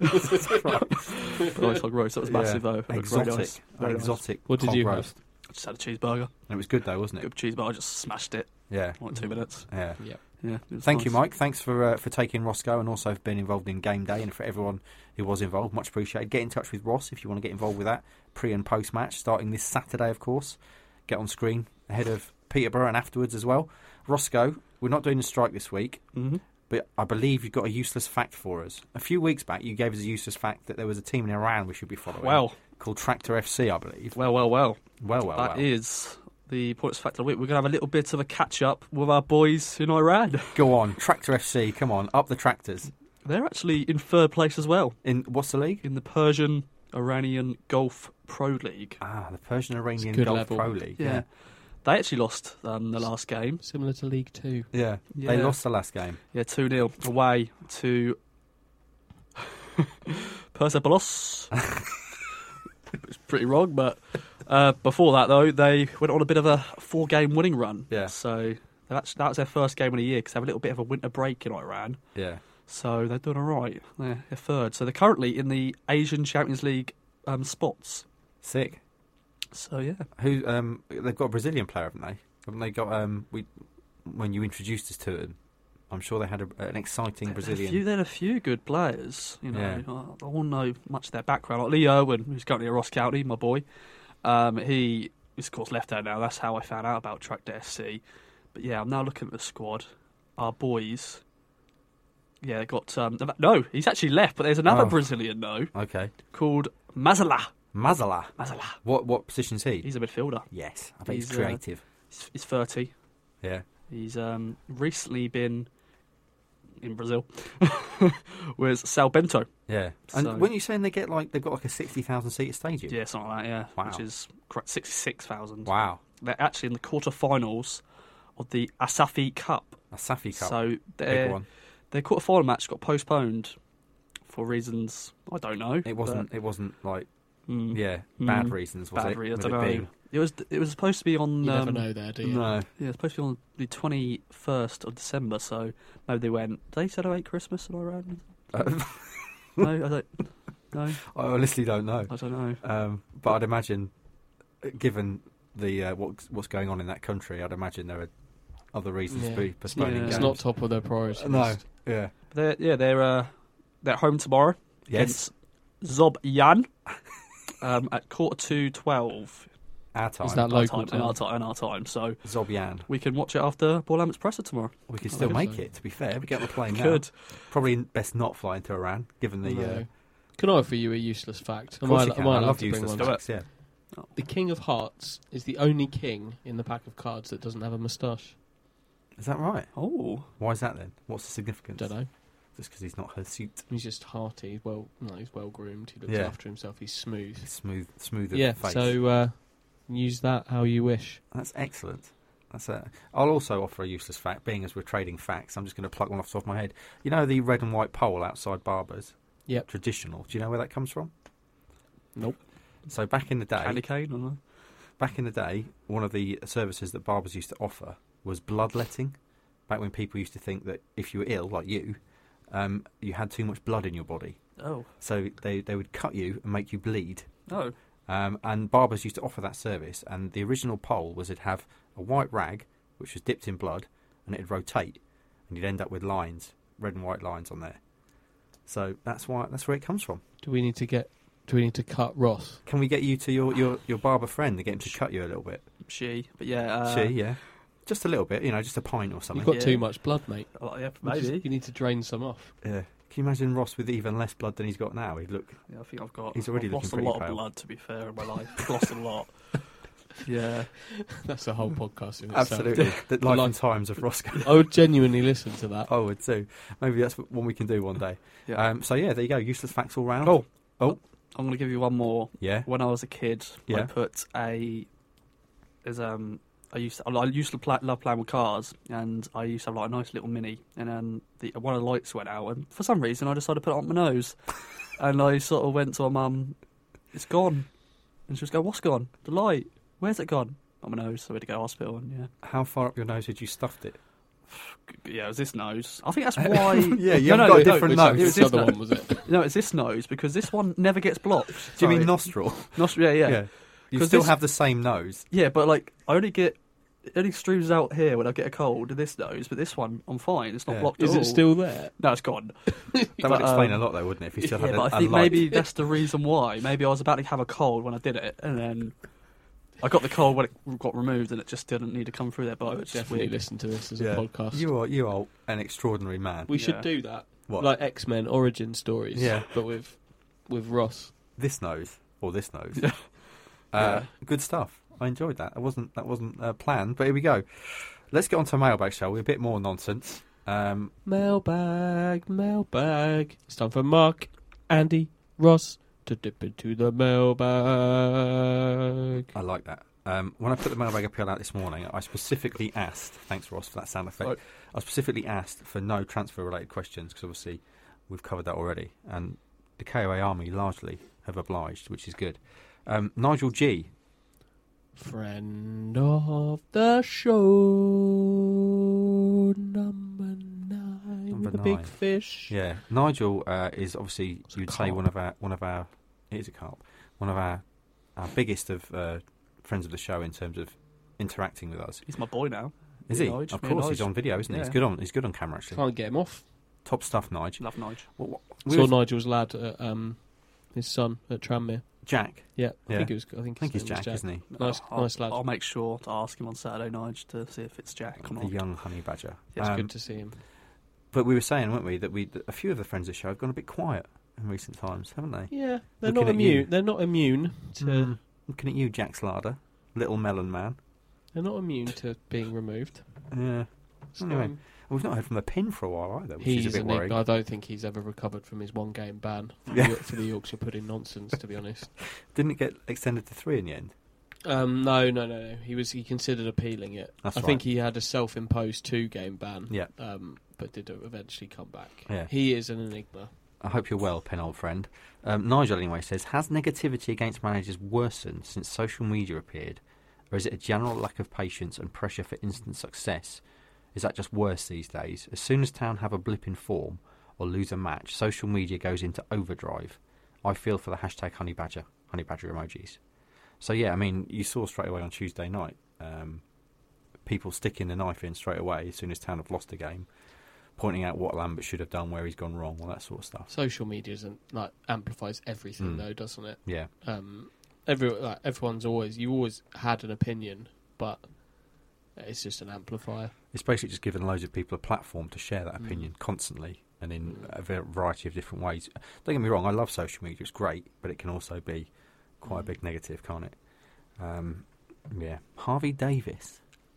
S3: Nice hog roast. That was
S1: Yeah.
S3: massive though. It looked
S1: Exotic.
S3: very nice. Very nice.
S1: Exotic.
S2: What did
S1: hog
S2: you have?
S1: roast.
S3: I just had a cheeseburger.
S1: And it was good though, wasn't it?
S3: Good cheeseburger. I just smashed it
S1: Yeah.
S3: in like two minutes.
S1: Yeah.
S2: Yeah.
S3: Yeah. it was
S1: Thank you,
S3: nice.
S1: Mike. Thanks for uh, for taking Roscoe and also for being involved in game day, and for everyone who was involved. Much appreciated. Get in touch with Ross if you want to get involved with that pre and post match, starting this Saturday, of course. Get on screen ahead of Peterborough and afterwards as well. Roscoe, we're not doing a strike this week,
S3: Mhm.
S1: but I believe you've got a useless fact for us. A few weeks back, you gave us a useless fact that there was a team in Iran we should be following.
S3: Well,
S1: Called Tractor F C, I believe.
S3: well, well, well.
S1: Well, well,
S3: That
S1: well.
S3: is the points fact of the week. We're going to have a little bit of a catch up with our boys in Iran.
S1: Go on, Tractor F C. Come on, up the tractors.
S3: They're actually in third place as well
S1: In what's the league?
S3: in the Persian Iranian Golf Pro League.
S1: Ah, the Persian Iranian
S2: good
S1: Golf
S2: level.
S1: Pro League.
S3: Yeah. They actually lost um, the last game.
S2: Similar to League Two.
S1: Yeah,
S3: Yeah.
S1: they lost the last game.
S3: Yeah, two nil away to Persepolis. It's pretty wrong, but uh, before that, though, they went on a bit of a four-game winning run.
S1: Yeah.
S3: So that's, that was their first game of the year because they have a little bit of a winter break in Iran.
S1: Yeah.
S3: So they're doing all right. They're, they're third. So they're currently in the Asian Champions League um, spots.
S1: Sick.
S3: So, yeah.
S1: Who? Um, they've got a Brazilian player, haven't they? Haven't they got? Um, we when you introduced us to them, I'm sure they had a, an exciting
S3: There are a
S1: Brazilian.
S3: few, there are a few good players. You know,
S1: Yeah.
S3: I, I won't know much of their background. Like Lee Irwin, who's currently at Ross County, my boy. Um, he is, of course, left there now. That's how I found out about Tractor F C. But yeah, I'm now looking at the squad. Our boys. Yeah, they got. Um, no, he's actually left, but there's another
S1: Oh.
S3: Brazilian, though,
S1: Okay.
S3: called Mazala.
S1: Mazala.
S3: Mazala.
S1: What what position's he?
S3: He's a midfielder.
S1: Yes, I bet he's,
S3: He's, uh,
S1: creative.
S3: He's, he's thirty.
S1: Yeah.
S3: He's um, recently been in Brazil with Sal Bento.
S1: Yeah. And
S3: So-
S1: when you're saying they get like they've got like a sixty thousand seat stadium.
S3: Yeah, something like that, yeah.
S1: Wow.
S3: Which is correct, sixty-six thousand.
S1: Wow.
S3: They're actually in the quarterfinals of the Asafi Cup.
S1: A Safi Cup.
S3: So
S1: Big
S3: their,
S1: one.
S3: their quarterfinal match got postponed for reasons I don't know.
S1: It wasn't. It wasn't like
S3: but, mm,
S1: yeah bad
S3: Mm.
S1: reasons. Was
S3: bad
S1: it?
S3: reasons. I
S1: With
S3: don't
S1: it
S3: know.
S1: being-
S3: It was it was supposed to be on.
S2: You
S3: um,
S2: never know there, do you?
S1: No.
S3: Yeah, it was supposed to be on the twenty-first of December. So maybe they went. Did they celebrate Christmas in Iran?
S1: Uh,
S3: No, I don't. No,
S1: I honestly don't know.
S3: I don't know.
S1: Um, but I'd imagine, uh, given the uh, what's what's going on in that country, I'd imagine there are other reasons
S2: Yeah.
S1: to be postponing
S3: Yeah.
S1: games.
S2: It's not top of their priority
S1: No.
S2: list.
S1: Yeah.
S3: They're yeah they're uh, they're at home tomorrow
S1: Yes.
S3: against Zobyan um, at quarter to twelve.
S1: Our time.
S2: Is that
S3: Our
S2: local
S3: time, in our
S2: time?
S3: time, in our time. So
S1: Zobyan.
S3: we can watch it after Bournemouth's presser tomorrow.
S1: We could
S2: I
S1: still
S2: hope
S1: make
S2: so.
S1: it, to be fair. We get on the plane now.
S3: Good.
S1: Probably best not fly into Iran, given the...
S2: No.
S1: Uh,
S2: Can I offer you a useless fact?
S1: of course
S2: Am
S1: you
S2: I,
S1: can.
S2: am I
S1: I
S2: allowed
S1: love
S2: to bring
S1: useless
S2: one?
S1: facts, yeah.
S2: The King of Hearts is the only king in the pack of cards that doesn't have a moustache.
S1: Is that right?
S3: Oh,
S1: Why is that then? What's the significance?
S2: Don't know.
S1: Just because he's not hirsute.
S2: He's just hearty. Well, no, he's well groomed. He looks
S1: Yeah.
S2: after himself. He's smooth.
S1: He's smooth, smooth of
S2: Yeah.
S1: face.
S2: So uh, use that how you wish.
S1: That's excellent. That's a, I'll also offer a useless fact, being as we're trading facts. I'm just going to pluck one off the top of my head. You know the red and white pole outside Barbers?
S2: Yep.
S1: Traditional. Do you know where that comes from?
S2: Nope.
S1: So back in the day,
S3: candy cane or no?
S1: back in the day, one of the services that barbers used to offer was bloodletting. Back when people used to think that if you were ill, like you, um, you had too much blood in your body.
S3: Oh,
S1: So they, they would cut you and make you bleed.
S3: oh,
S1: Um, and barbers used to offer that service. And the original pole was it'd have a white rag, which was dipped in blood, and it'd rotate. And you'd end up with lines, red and white lines on there. So that's why that's where it comes from.
S2: Do we need to get? Do we need to cut Ross?
S1: Can we get you to your, your, your barber friend and get him to cut you a little bit?
S3: she. But yeah, uh,
S1: she, yeah. Just a little bit, you know, just a pint or something.
S2: You've got
S3: Yeah.
S2: too much blood, mate.
S3: Oh, yeah,
S2: You just-
S3: maybe.
S2: You need to drain some off.
S1: Yeah. Can you imagine Ross with even less blood than he's got now? He'd look.
S3: Yeah, I think I've got.
S1: He's already
S3: I've
S1: looking
S3: lost a
S1: pretty
S3: lot
S1: pale.
S3: of blood. To be fair, in my life, I've lost a lot. Yeah,
S2: That's a whole podcast in itself.
S1: Absolutely. the life
S2: Like-
S1: and times of Roscoe.
S2: I would genuinely listen to that.
S1: I would too. Maybe that's one we can do one day.
S3: yeah.
S1: Um, so yeah, there you go. Useless facts all round.
S3: Oh.
S1: oh,
S3: I'm going to give you one more.
S1: yeah.
S3: When I was a kid, I
S1: Yeah.
S3: put a. As um, I used to, I used to play, love playing with cars, and I used to have like a nice little Mini, and then the one of the lights went out, and for some reason I decided to put it on my nose, and I sort of went to my mum, it's gone, and she was going, what's gone? The light, where's it gone? On my nose, so we had to go to hospital, and yeah,
S1: How far up your nose had you stuffed it?
S3: yeah, it was this nose. I think that's why.
S1: Yeah, you
S3: no,
S1: haven't
S3: no,
S1: got a
S3: no,
S1: different
S2: Which,
S1: nose.
S3: It was
S2: which
S3: this
S2: other
S3: no-
S2: one was it?
S3: No, it's this nose because this one never gets blocked.
S1: Do you mean
S3: Sorry.
S1: nostril?
S3: Nostril? Yeah, yeah.
S1: You
S3: 'Cause
S1: still
S3: this-
S1: have the same nose.
S3: Yeah, but like I only get it only streams out here when I get a cold to this nose, but this one I'm fine. It's not
S1: Yeah.
S3: blocked.
S2: Is
S3: at
S2: it
S3: all.
S2: still there?
S3: No, it's gone.
S1: That
S3: But,
S1: would explain
S3: um,
S1: a lot, though, wouldn't it? If you still
S3: yeah,
S1: had
S3: but
S1: a,
S3: I think
S1: a light.
S3: maybe that's the reason why. Maybe I was about to have a cold when I did it, and then I got the cold when it got removed, and it just didn't need to come through there. But
S2: I would
S3: it's
S2: definitely
S3: weird.
S2: listen to this as
S1: Yeah.
S2: a podcast.
S1: You are you are an extraordinary man.
S2: we should
S3: Yeah.
S2: do that,
S1: What?
S2: like X Men origin stories.
S1: Yeah.
S2: but with with Ross.
S1: This nose or this nose?
S3: Yeah.
S1: Uh,
S3: Yeah.
S1: Good stuff. I enjoyed that. That wasn't that wasn't uh, planned, but here we go. Let's get on to a mailbag, shall we? A bit more nonsense. Um,
S2: Mailbag, mailbag. It's time for Mark, Andy, Ross to dip into the mailbag.
S1: I like that. Um, when I put the mailbag appeal out this morning, I specifically asked. Thanks, Ross, for that sound effect.
S3: Right.
S1: I specifically asked for no transfer-related questions because obviously we've covered that already, and the K O A Army largely have obliged, which is good. Um, Nigel G.
S2: Friend of the show, number nine,
S1: Number
S2: with a
S1: nine.
S2: big fish.
S1: Yeah, Nigel uh, is obviously
S2: It's a
S1: you'd say
S2: carp.
S1: one of our one of our it is a carp, one of our our biggest of uh, friends of the show in terms of interacting with us.
S3: He's my boy now.
S1: Is
S3: Me
S1: he?
S3: and Nige,
S1: Of
S3: me and
S1: course, he's
S3: Nige.
S1: on video, isn't he? He's
S3: Yeah.
S1: good on. He's good on camera actually.
S2: Can't get him off.
S1: Top stuff, Nige.
S3: Love Nige.
S1: What, what, we
S2: Saw
S1: was-
S2: Nigel's lad, at, um, his son at Tranmere.
S1: Jack.
S2: Yeah, I
S1: Yeah.
S2: think it was. I think,
S1: I think
S2: his
S1: he's
S2: name was
S1: Jack, isn't he?
S2: Nice,
S3: I'll,
S2: nice lad.
S3: I'll make sure to ask him on Saturday, Nige, to see if it's Jack or
S1: The
S3: not.
S1: young honey badger.
S2: It's
S1: Um,
S2: good to see him.
S1: But we were saying, weren't we, that we that a few of the friends of the show have gone a bit quiet in recent times, haven't they?
S2: Yeah, they're
S1: looking
S2: not
S1: at you.
S2: immune. They're not immune to.
S1: Mm. Looking at you, Jack Slarder, little melon man.
S2: They're not immune to being removed.
S1: Yeah.
S2: So,
S1: Anyway,
S2: um,
S1: We've not heard from the pin for a while either, which
S2: he's
S1: is a bit
S2: an
S1: worrying.
S2: ig- I don't think he's ever recovered from his one game ban for,
S1: Yeah.
S2: the, for the Yorkshire pudding nonsense. To be honest.
S1: Didn't it get extended to three in the end?
S2: Um, no, no, no, no. He was. He considered appealing it.
S1: That's
S2: I
S1: right.
S2: think he had a self-imposed two-game ban.
S1: Yeah.
S2: Um, but did eventually come back.
S1: Yeah.
S2: He is an enigma.
S1: I hope you're well, Pen old friend. Um, Nigel, anyway, says, has negativity against managers worsened since social media appeared? Or is it a general lack of patience and pressure for instant success? Is that just worse these days? As soon as Town have a blip in form or lose a match, social media goes into overdrive. I feel for the hashtag honey badger, honey badger emojis. So, yeah, I mean, you saw straight away on Tuesday night, um, people sticking the knife in straight away as soon as Town have lost a game. pointing out what Lambert should have done, where he's gone wrong, all that sort of stuff.
S2: Social media isn't like amplifies everything
S1: Mm.
S2: though, doesn't it?
S1: Yeah.
S2: Um, every like, everyone's always you always had an opinion, but it's just an amplifier.
S1: It's basically just giving loads of people a platform to share that
S2: Mm.
S1: opinion constantly and in a va- variety of different ways. Don't get me wrong, I love social media, it's great, but it can also be quite a
S2: Mm.
S1: big negative, can't it? Um, yeah. Harvey Davis.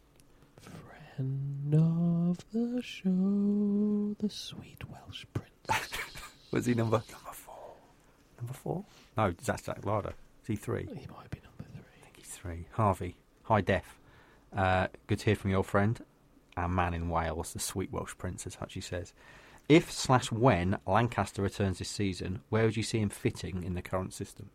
S2: Friend of the show, the sweet Welsh prince.
S1: Was he number number four? Number four? No, that's Jack Larder. Is he three?
S2: He might be number three.
S1: I think he's three. Harvey. High def. Uh, good to hear from your friend. Our man in Wales, the sweet Welsh prince, as Hutchie says. If slash when Lancaster returns this season, where would you see him fitting in the current system?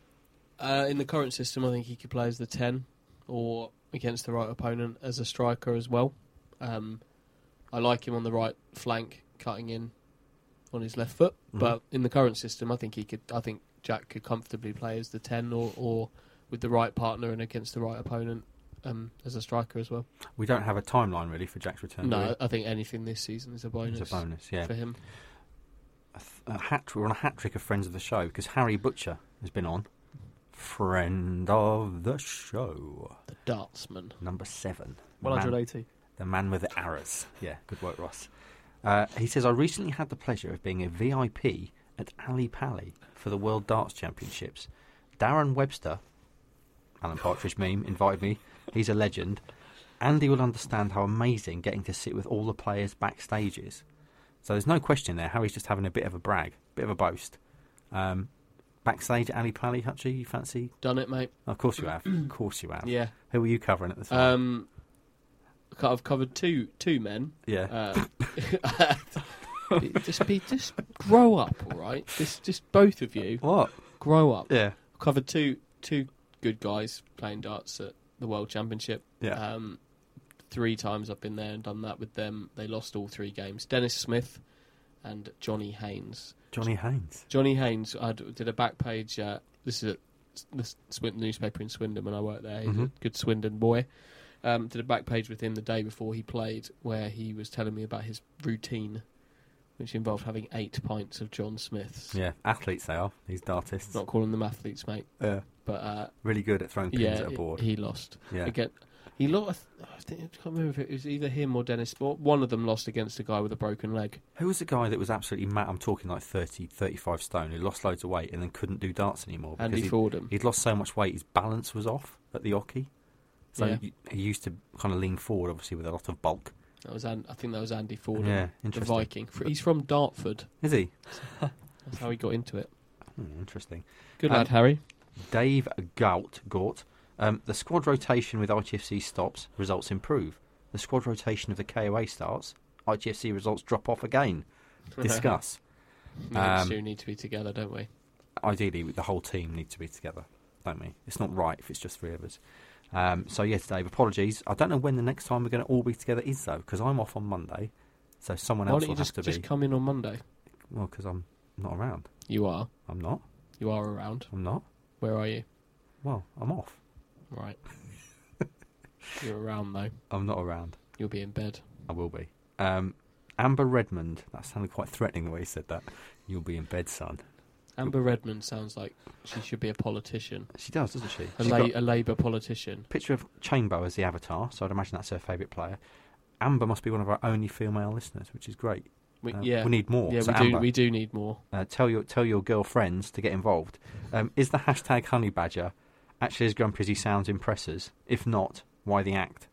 S2: Uh, in the current system, I think he could play as the ten, or against the right opponent as a striker as well. Um, I like him on the right flank, cutting in on his left foot.
S1: Mhm.
S2: But in the current system, I think he could. I think Jack could comfortably play as the ten, or, or with the right partner and against the right opponent um, as a striker as well.
S1: We don't have a timeline really for Jack's return. do we?
S2: No, I think anything this season is a bonus,
S1: It's a bonus, yeah.
S2: for him.
S1: A th- a hat, we're on a hat trick of friends of the show because Harry Butcher has been on. Friend of the show.
S2: The dartsman.
S1: Number seven.
S3: one hundred
S1: Man-
S3: eighty.
S1: The man with the arrows. Yeah, good work, Ross. Uh, he says, I recently had the pleasure of being a V I P at Ali Pali for the World Darts Championships. Darren Webster, Alan Partridge meme, invited me. He's a legend. Andy will understand how amazing getting to sit with all the players backstage is. So there's no question there. Harry's just having a bit of a brag, bit of a boast. Um, backstage at Ali Pali, Hutchie, you fancy?
S2: Done it, mate.
S1: Of course you have. Of course you have.
S2: Yeah.
S1: Who were you covering at the time?
S2: Um, I've covered two two men.
S1: yeah.
S2: Uh, just be, just grow up, all right. Just, just both of you
S1: What?
S2: grow up.
S1: Yeah.
S2: Covered two two good guys playing darts at the World Championship.
S1: Yeah.
S2: Um, three times I've been there and done that with them. They lost all three games. Dennis Smith and Johnny Haynes.
S1: Johnny Haynes.
S2: Johnny Haynes, I d- did a back page. Uh, this is at the Swindon newspaper in Swindon when I worked there. He's
S1: Mhm.
S2: a good Swindon boy. Um, did a back page with him the day before he played, where he was telling me about his routine, which involved having eight pints of John Smith's.
S1: Yeah, athletes they are. These dartists.
S2: Not calling them athletes, mate,
S1: Yeah.
S2: but uh,
S1: Really good at throwing pins
S2: yeah,
S1: at a board.
S2: he lost
S1: yeah.
S2: again. He lost. I think I can't remember if it was either him or Dennis. But one of them lost against a guy with a broken leg.
S1: Who was the guy that was absolutely mad? I'm talking like thirty, thirty-five stone, who lost loads of weight and then couldn't do darts anymore because
S2: Andy
S1: he'd,
S2: Fordham.
S1: he'd lost so much weight, his balance was off at the hockey. So
S2: Yeah.
S1: he, he used to kind of lean forward, obviously, with a lot of bulk.
S2: That was An- I think that was Andy Fordham,
S1: Yeah,
S2: the
S1: interesting.
S2: Viking. Fr- He's from Dartford.
S1: Is he?
S2: That's how he got into it.
S1: Hmm, interesting.
S2: Good
S1: Um,
S2: lad, Harry.
S1: Dave Gout, Gort. Um, the squad rotation with I T F C stops, results improve. The squad rotation of the K O A starts, I T F C results drop off again. Discuss.
S2: We
S1: um,
S2: do need to be together, don't we?
S1: Ideally, the whole team need to be together, don't we? It's not right if it's just three of us. Um, so yes, Dave, apologies. I don't know when the next time we're going to all be together is, though, because I'm off on Monday, so someone
S2: Why
S1: else
S2: don't
S1: will
S2: you just,
S1: have to
S2: just
S1: be.
S2: come in on Monday?
S1: Well, because I'm not around.
S2: You are.
S1: I'm not.
S2: You are around.
S1: I'm not.
S2: Where are you?
S1: Well, I'm off.
S2: Right. You're around, though.
S1: I'm not around.
S2: You'll be in bed.
S1: I will be. Um, Amber Redmond. That sounded quite threatening the way you said that. You'll be in bed, son.
S2: Amber Redmond sounds like she should be a politician.
S1: She does, doesn't she?
S2: A,
S1: She's
S2: la-
S1: got
S2: a Labour politician.
S1: a picture of Chambo as the avatar, so I'd imagine that's her favourite player. Amber must be one of our only female listeners, which is great.
S2: We,
S1: Uh,
S2: yeah.
S1: we need more.
S2: Yeah,
S1: so
S2: we do.
S1: Amber,
S2: We do need more.
S1: uh, tell your tell your girlfriends to get involved. Um, is the hashtag Honey Badger actually as grumpy as he sounds in pressers? If not, why the act?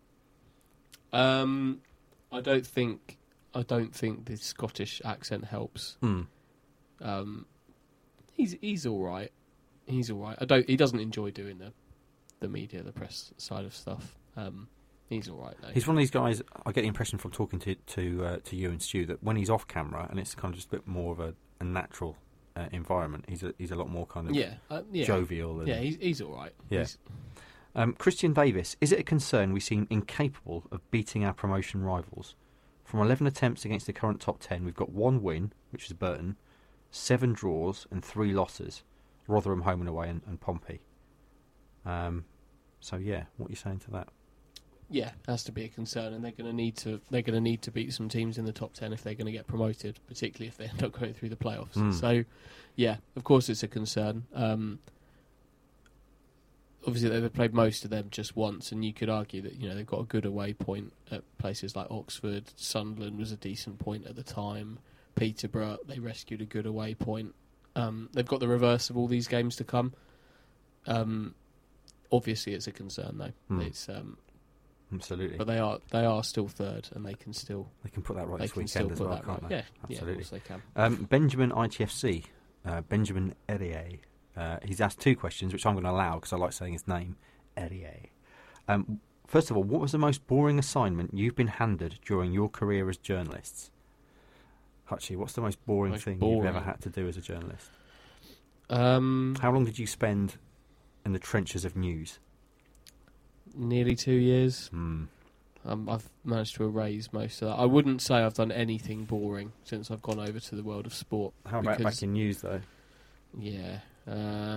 S2: Um, I don't think. I don't think the Scottish accent helps.
S1: Mm.
S2: Um, he's he's all right. He's all right. I don't. He doesn't enjoy doing the the media, the press side of stuff. Um, he's all right though.
S1: He's one of these guys. I get the impression from talking to to uh, to you and Stu that when he's off camera and it's kind of just a bit more of a, a natural uh, environment, he's a, he's a lot more kind of
S2: yeah, uh, yeah,
S1: jovial. And,
S2: yeah. He's he's all right.
S1: Yeah.
S2: He's-
S1: Um, Christian Davis, is it a concern we seem incapable of beating our promotion rivals? From eleven attempts against the current top ten, we've got one win, which is Burton, seven draws and three losses, Rotherham home and away and, and Pompey. Um, so yeah, what are you saying to that?
S2: yeah, has to be a concern, and they're going to need to they're going to need to beat some teams in the top ten if they're going to get promoted, particularly if they end up going through the playoffs.
S1: Mm.
S2: So, yeah, of course it's a concern. Um, obviously, they've played most of them just once, and you could argue that you know they've got a good away point at places like Oxford. Sunderland was a decent point at the time. Peterborough, they rescued a good away point. Um, they've got the reverse of all these games to come. Um, obviously, it's a concern though.
S1: Mm.
S2: It's um,
S1: Absolutely.
S2: but they are they are still third, and they can still
S1: They can put that right
S2: they
S1: this
S2: can still
S1: weekend as
S2: put
S1: well,
S2: that
S1: can't
S2: right.
S1: they?
S2: Yeah,
S1: Absolutely.
S2: yeah, of course they can.
S1: Um, Benjamin I T F C, uh, Benjamin Erier. Uh, he's asked two questions, which I'm going to allow because I like saying his name, Erier. Um, first of all, what was the most boring assignment you've been handed during your career as journalists? Hutchie, what's the most boring
S2: Most
S1: thing you've
S2: boring.
S1: ever had to do as a journalist?
S2: Um,
S1: How long did you spend in the trenches of news?
S2: nearly two years.
S1: Hmm.
S2: Um, I've managed to erase most of that. I wouldn't say I've done anything boring since I've gone over to the world of sport.
S1: How about
S2: because-
S1: back in news, though?
S2: Yeah. Uh,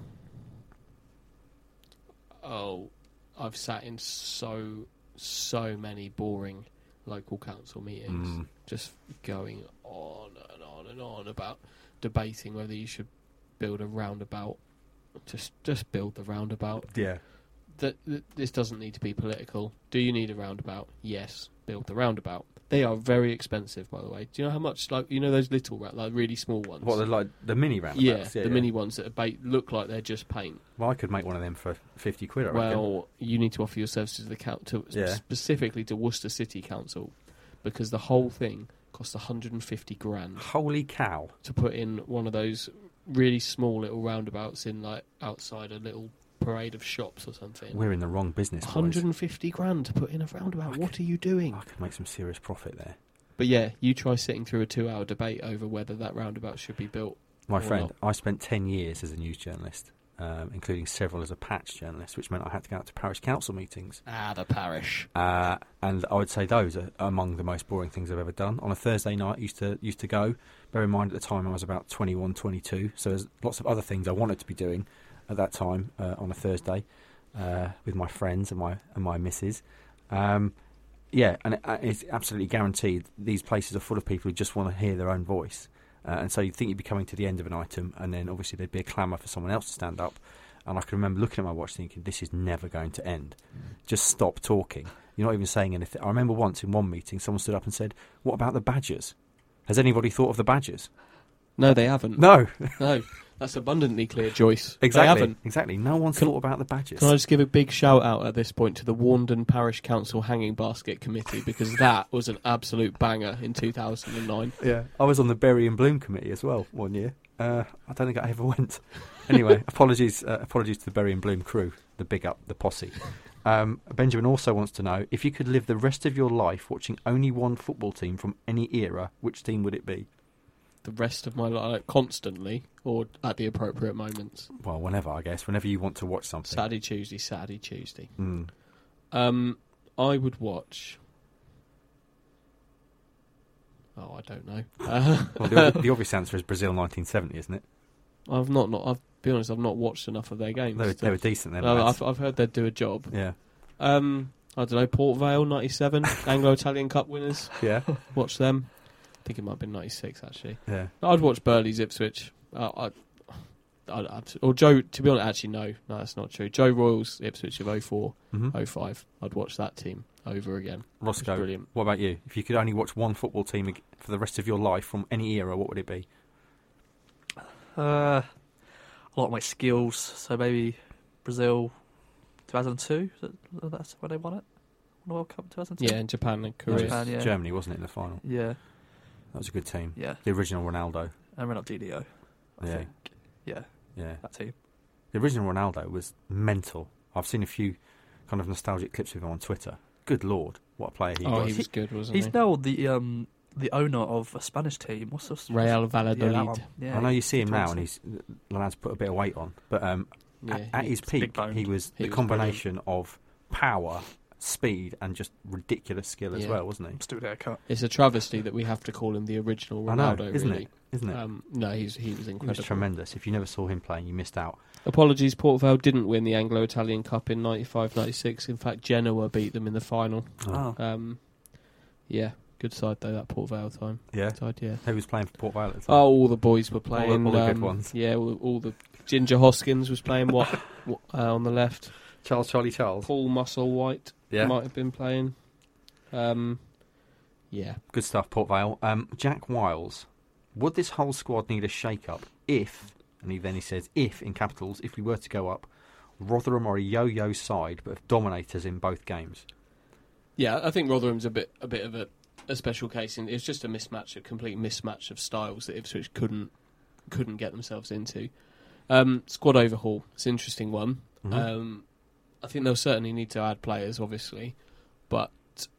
S2: oh, I've sat in so so many boring local council meetings,
S1: Mm.
S2: just going on and on and on about debating whether you should build a roundabout. Just just build the roundabout.
S1: Yeah.
S2: That, that this doesn't need to be political. Do you need a roundabout? Yes. Build the roundabout. They are very expensive, by the way. Do you know how much? Like you know those little, ra- like really small ones.
S1: What, the, like the mini roundabouts?
S2: yeah,
S1: yeah,
S2: the
S1: yeah.
S2: mini ones that are ba- look like they're just paint.
S1: Well, I could make one of them for fifty quid, I reckon.
S2: Well, you need to offer your services to the council,
S1: Yeah.
S2: specifically to Worcester City Council, because the whole thing costs one hundred fifty grand
S1: Holy cow.
S2: to put in one of those really small little roundabouts in like outside a little parade of shops or something.
S1: We're in the wrong business, boys.
S2: one hundred fifty grand to put in a roundabout. What are you doing?
S1: I could make some serious profit there.
S2: But yeah, you try sitting through a two-hour debate over whether that roundabout should be built.
S1: My
S2: Or
S1: friend, I spent ten years as a news journalist, um, including several as a patch journalist, which meant I had to go out to parish council meetings.
S2: Ah, the parish.
S1: Uh, and I would say those are among the most boring things I've ever done. On a Thursday night, I used to used to go. Bear in mind, at the time, I was about twenty-one, twenty-two, so there's lots of other things I wanted to be doing at that time uh, on a Thursday uh, with my friends and my and my missus. Um, yeah, and it, it's absolutely guaranteed these places are full of people who just want to hear their own voice. Uh, and so you'd think you'd be coming to the end of an item, and then obviously there'd be a clamour for someone else to stand up. And I can remember looking at my watch thinking, this is never going to end. Just stop talking. You're not even saying anything. I remember once in one meeting, someone stood up and said, what about the Badgers? Has anybody thought of the Badgers?
S2: No, they haven't.
S1: No.
S2: No, that's abundantly clear, Joyce.
S1: Exactly.
S2: They haven't.
S1: Exactly. No one's
S2: Can-
S1: thought about the Badgers.
S2: Can I just give a big shout out at this point to the Warndon Parish Council Hanging Basket Committee, because that was an absolute banger in two thousand nine.
S1: Yeah. I was on the Berry and Bloom committee as well one year. Uh, I don't think I ever went. Anyway, apologies uh, apologies to the Berry and Bloom crew, the big up, the posse. Um, Benjamin also wants to know, if you could live the rest of your life watching only one football team from any era, which team would it be?
S2: The rest of my life, like, constantly, or at the appropriate moments.
S1: Well, whenever, I guess. Whenever you want to watch something.
S2: Saturday, Tuesday, Saturday, Tuesday.
S1: Mm.
S2: Um, I would watch. Oh, I don't know. Uh,
S1: Well, the, ob- the obvious answer is Brazil nineteen seventy, isn't it?
S2: I've not, not. I've be honest. I've not watched enough of their games.
S1: They were,
S2: to-
S1: they were decent then.
S2: No,
S1: lads.
S2: I've, I've heard they'd do a job.
S1: Yeah.
S2: Um, I don't know. Port Vale ninety-seven, Anglo-Italian Cup winners.
S1: Yeah.
S2: Watch them. I think it might have been ninety-six actually.
S1: Yeah.
S2: I'd watch Burley's Ipswich. Uh, I'd, I'd, I'd, or Joe. To be honest, actually no, no, that's not true. Joe Royals Ipswich of oh four,
S1: Mm-hmm.
S2: oh five. I'd watch that team over again. It's
S1: Roscoe,
S2: brilliant.
S1: what about you? If you could only watch one football team ag- for the rest of your life from any era, what would it be?
S3: Uh, a lot of my skills. So maybe Brazil, two thousand two. Is that, that's when they won it. Won the World Cup, two thousand two.
S2: Yeah, in Japan and Korea.
S3: Japan, yeah.
S1: Germany, wasn't it, in the final?
S3: Yeah,
S1: That was a good team.
S3: yeah.
S1: The original Ronaldo.
S3: And Ronaldinho, I
S1: Yeah.
S3: think. Yeah,
S1: Yeah.
S3: that team.
S1: The original Ronaldo was mental. I've seen a few kind of nostalgic clips of him on Twitter. Good Lord, what a player he
S2: Oh,
S1: was.
S2: he was good, wasn't
S3: He's
S2: he?
S3: now the um the owner of a Spanish team. What's the
S2: Real
S3: Yeah, that
S2: Valladolid.
S3: one. Yeah,
S1: I know you see him
S3: he
S1: now,
S3: talks
S1: and
S3: it.
S1: he's the lad's put a bit of weight on. But um,
S2: Yeah,
S1: at, at
S2: he-
S1: his
S3: he's big
S1: peak,
S3: boned.
S1: he was
S2: He
S1: the
S2: was
S1: combination of power, speed, and just ridiculous skill as
S2: Yeah.
S1: well, wasn't he?
S3: Still haircut.
S2: It's a travesty that we have to call him the original
S1: I know,
S2: Ronaldo,
S1: isn't
S2: really.
S1: it? isn't it?
S2: Um, no, he's he was
S1: He
S2: incredible.
S1: was tremendous. If you never saw him playing, you missed out.
S2: Apologies, Port Vale didn't win the Anglo-Italian Cup in ninety-five ninety-six. In fact, Genoa beat them in the final.
S3: Oh.
S2: Um, yeah, good side though, that Port Vale time.
S1: Yeah.
S2: Side, yeah.
S1: Who was playing for Port Vale at the time?
S2: Oh, all the boys were playing.
S1: all the good
S2: um,
S1: ones.
S2: Yeah, all, all the Ginger Hoskins was playing what, what uh, on the left.
S1: Charles, Charlie Charles.
S2: Paul Musselwhite
S1: Yeah.
S2: might have been playing. Um, yeah.
S1: Good stuff, Port Vale. Um, Jack Wiles. Would this whole squad need a shake-up if, and he, then he says, if, in capitals, if we were to go up, Rotherham are a yo-yo side, but have dominators in both games?
S2: Yeah, I think Rotherham's a bit a bit of a, a special case. In, it's just a mismatch, a complete mismatch of styles that Ipswich couldn't couldn't get themselves into. Um, squad overhaul. It's an interesting one.
S1: Mhm.
S2: Um, I think they'll certainly need to add players, obviously, but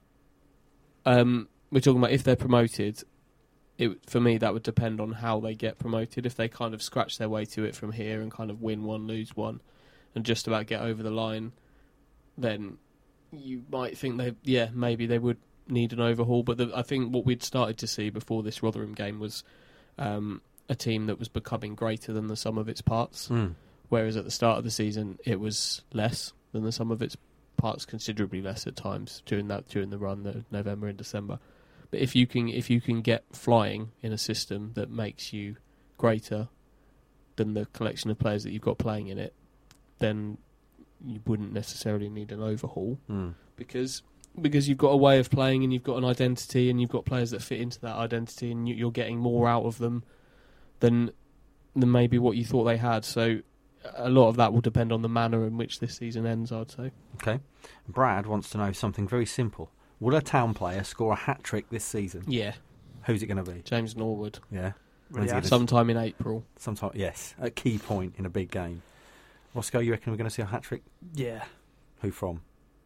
S2: um, we're talking about if they're promoted. It, for me, that would depend on how they get promoted. If they kind of scratch their way to it from here and kind of win one, lose one, and just about get over the line, then you might think they, yeah, maybe they would need an overhaul. But the, I think what we'd started to see before this Rotherham game was um, a team that was becoming greater than the sum of its parts.
S1: Mm.
S2: Whereas at the start of the season, it was less than the sum of its parts, considerably less at times during that during the run, the November and December. But if you can if you can get flying in a system that makes you greater than the collection of players that you've got playing in it, then you wouldn't necessarily need an overhaul
S1: Mm.
S2: because because you've got a way of playing and you've got an identity and you've got players that fit into that identity and you, you're getting more out of them than than maybe what you thought they had. So a lot of that will depend on the manner in which this season ends, I'd say.
S1: Okay. Brad wants to know something very simple. Will a town player score a hat-trick this season?
S2: Yeah,
S1: Who's it going to be?
S2: James Norwood.
S1: Yeah.
S3: Really
S1: When's he
S3: has.
S1: gonna-
S2: Sometime in April.
S1: Sometime, yes. A key point in a big game. Roscoe, you reckon we're going to see a hat-trick?
S3: Yeah.
S1: Who from?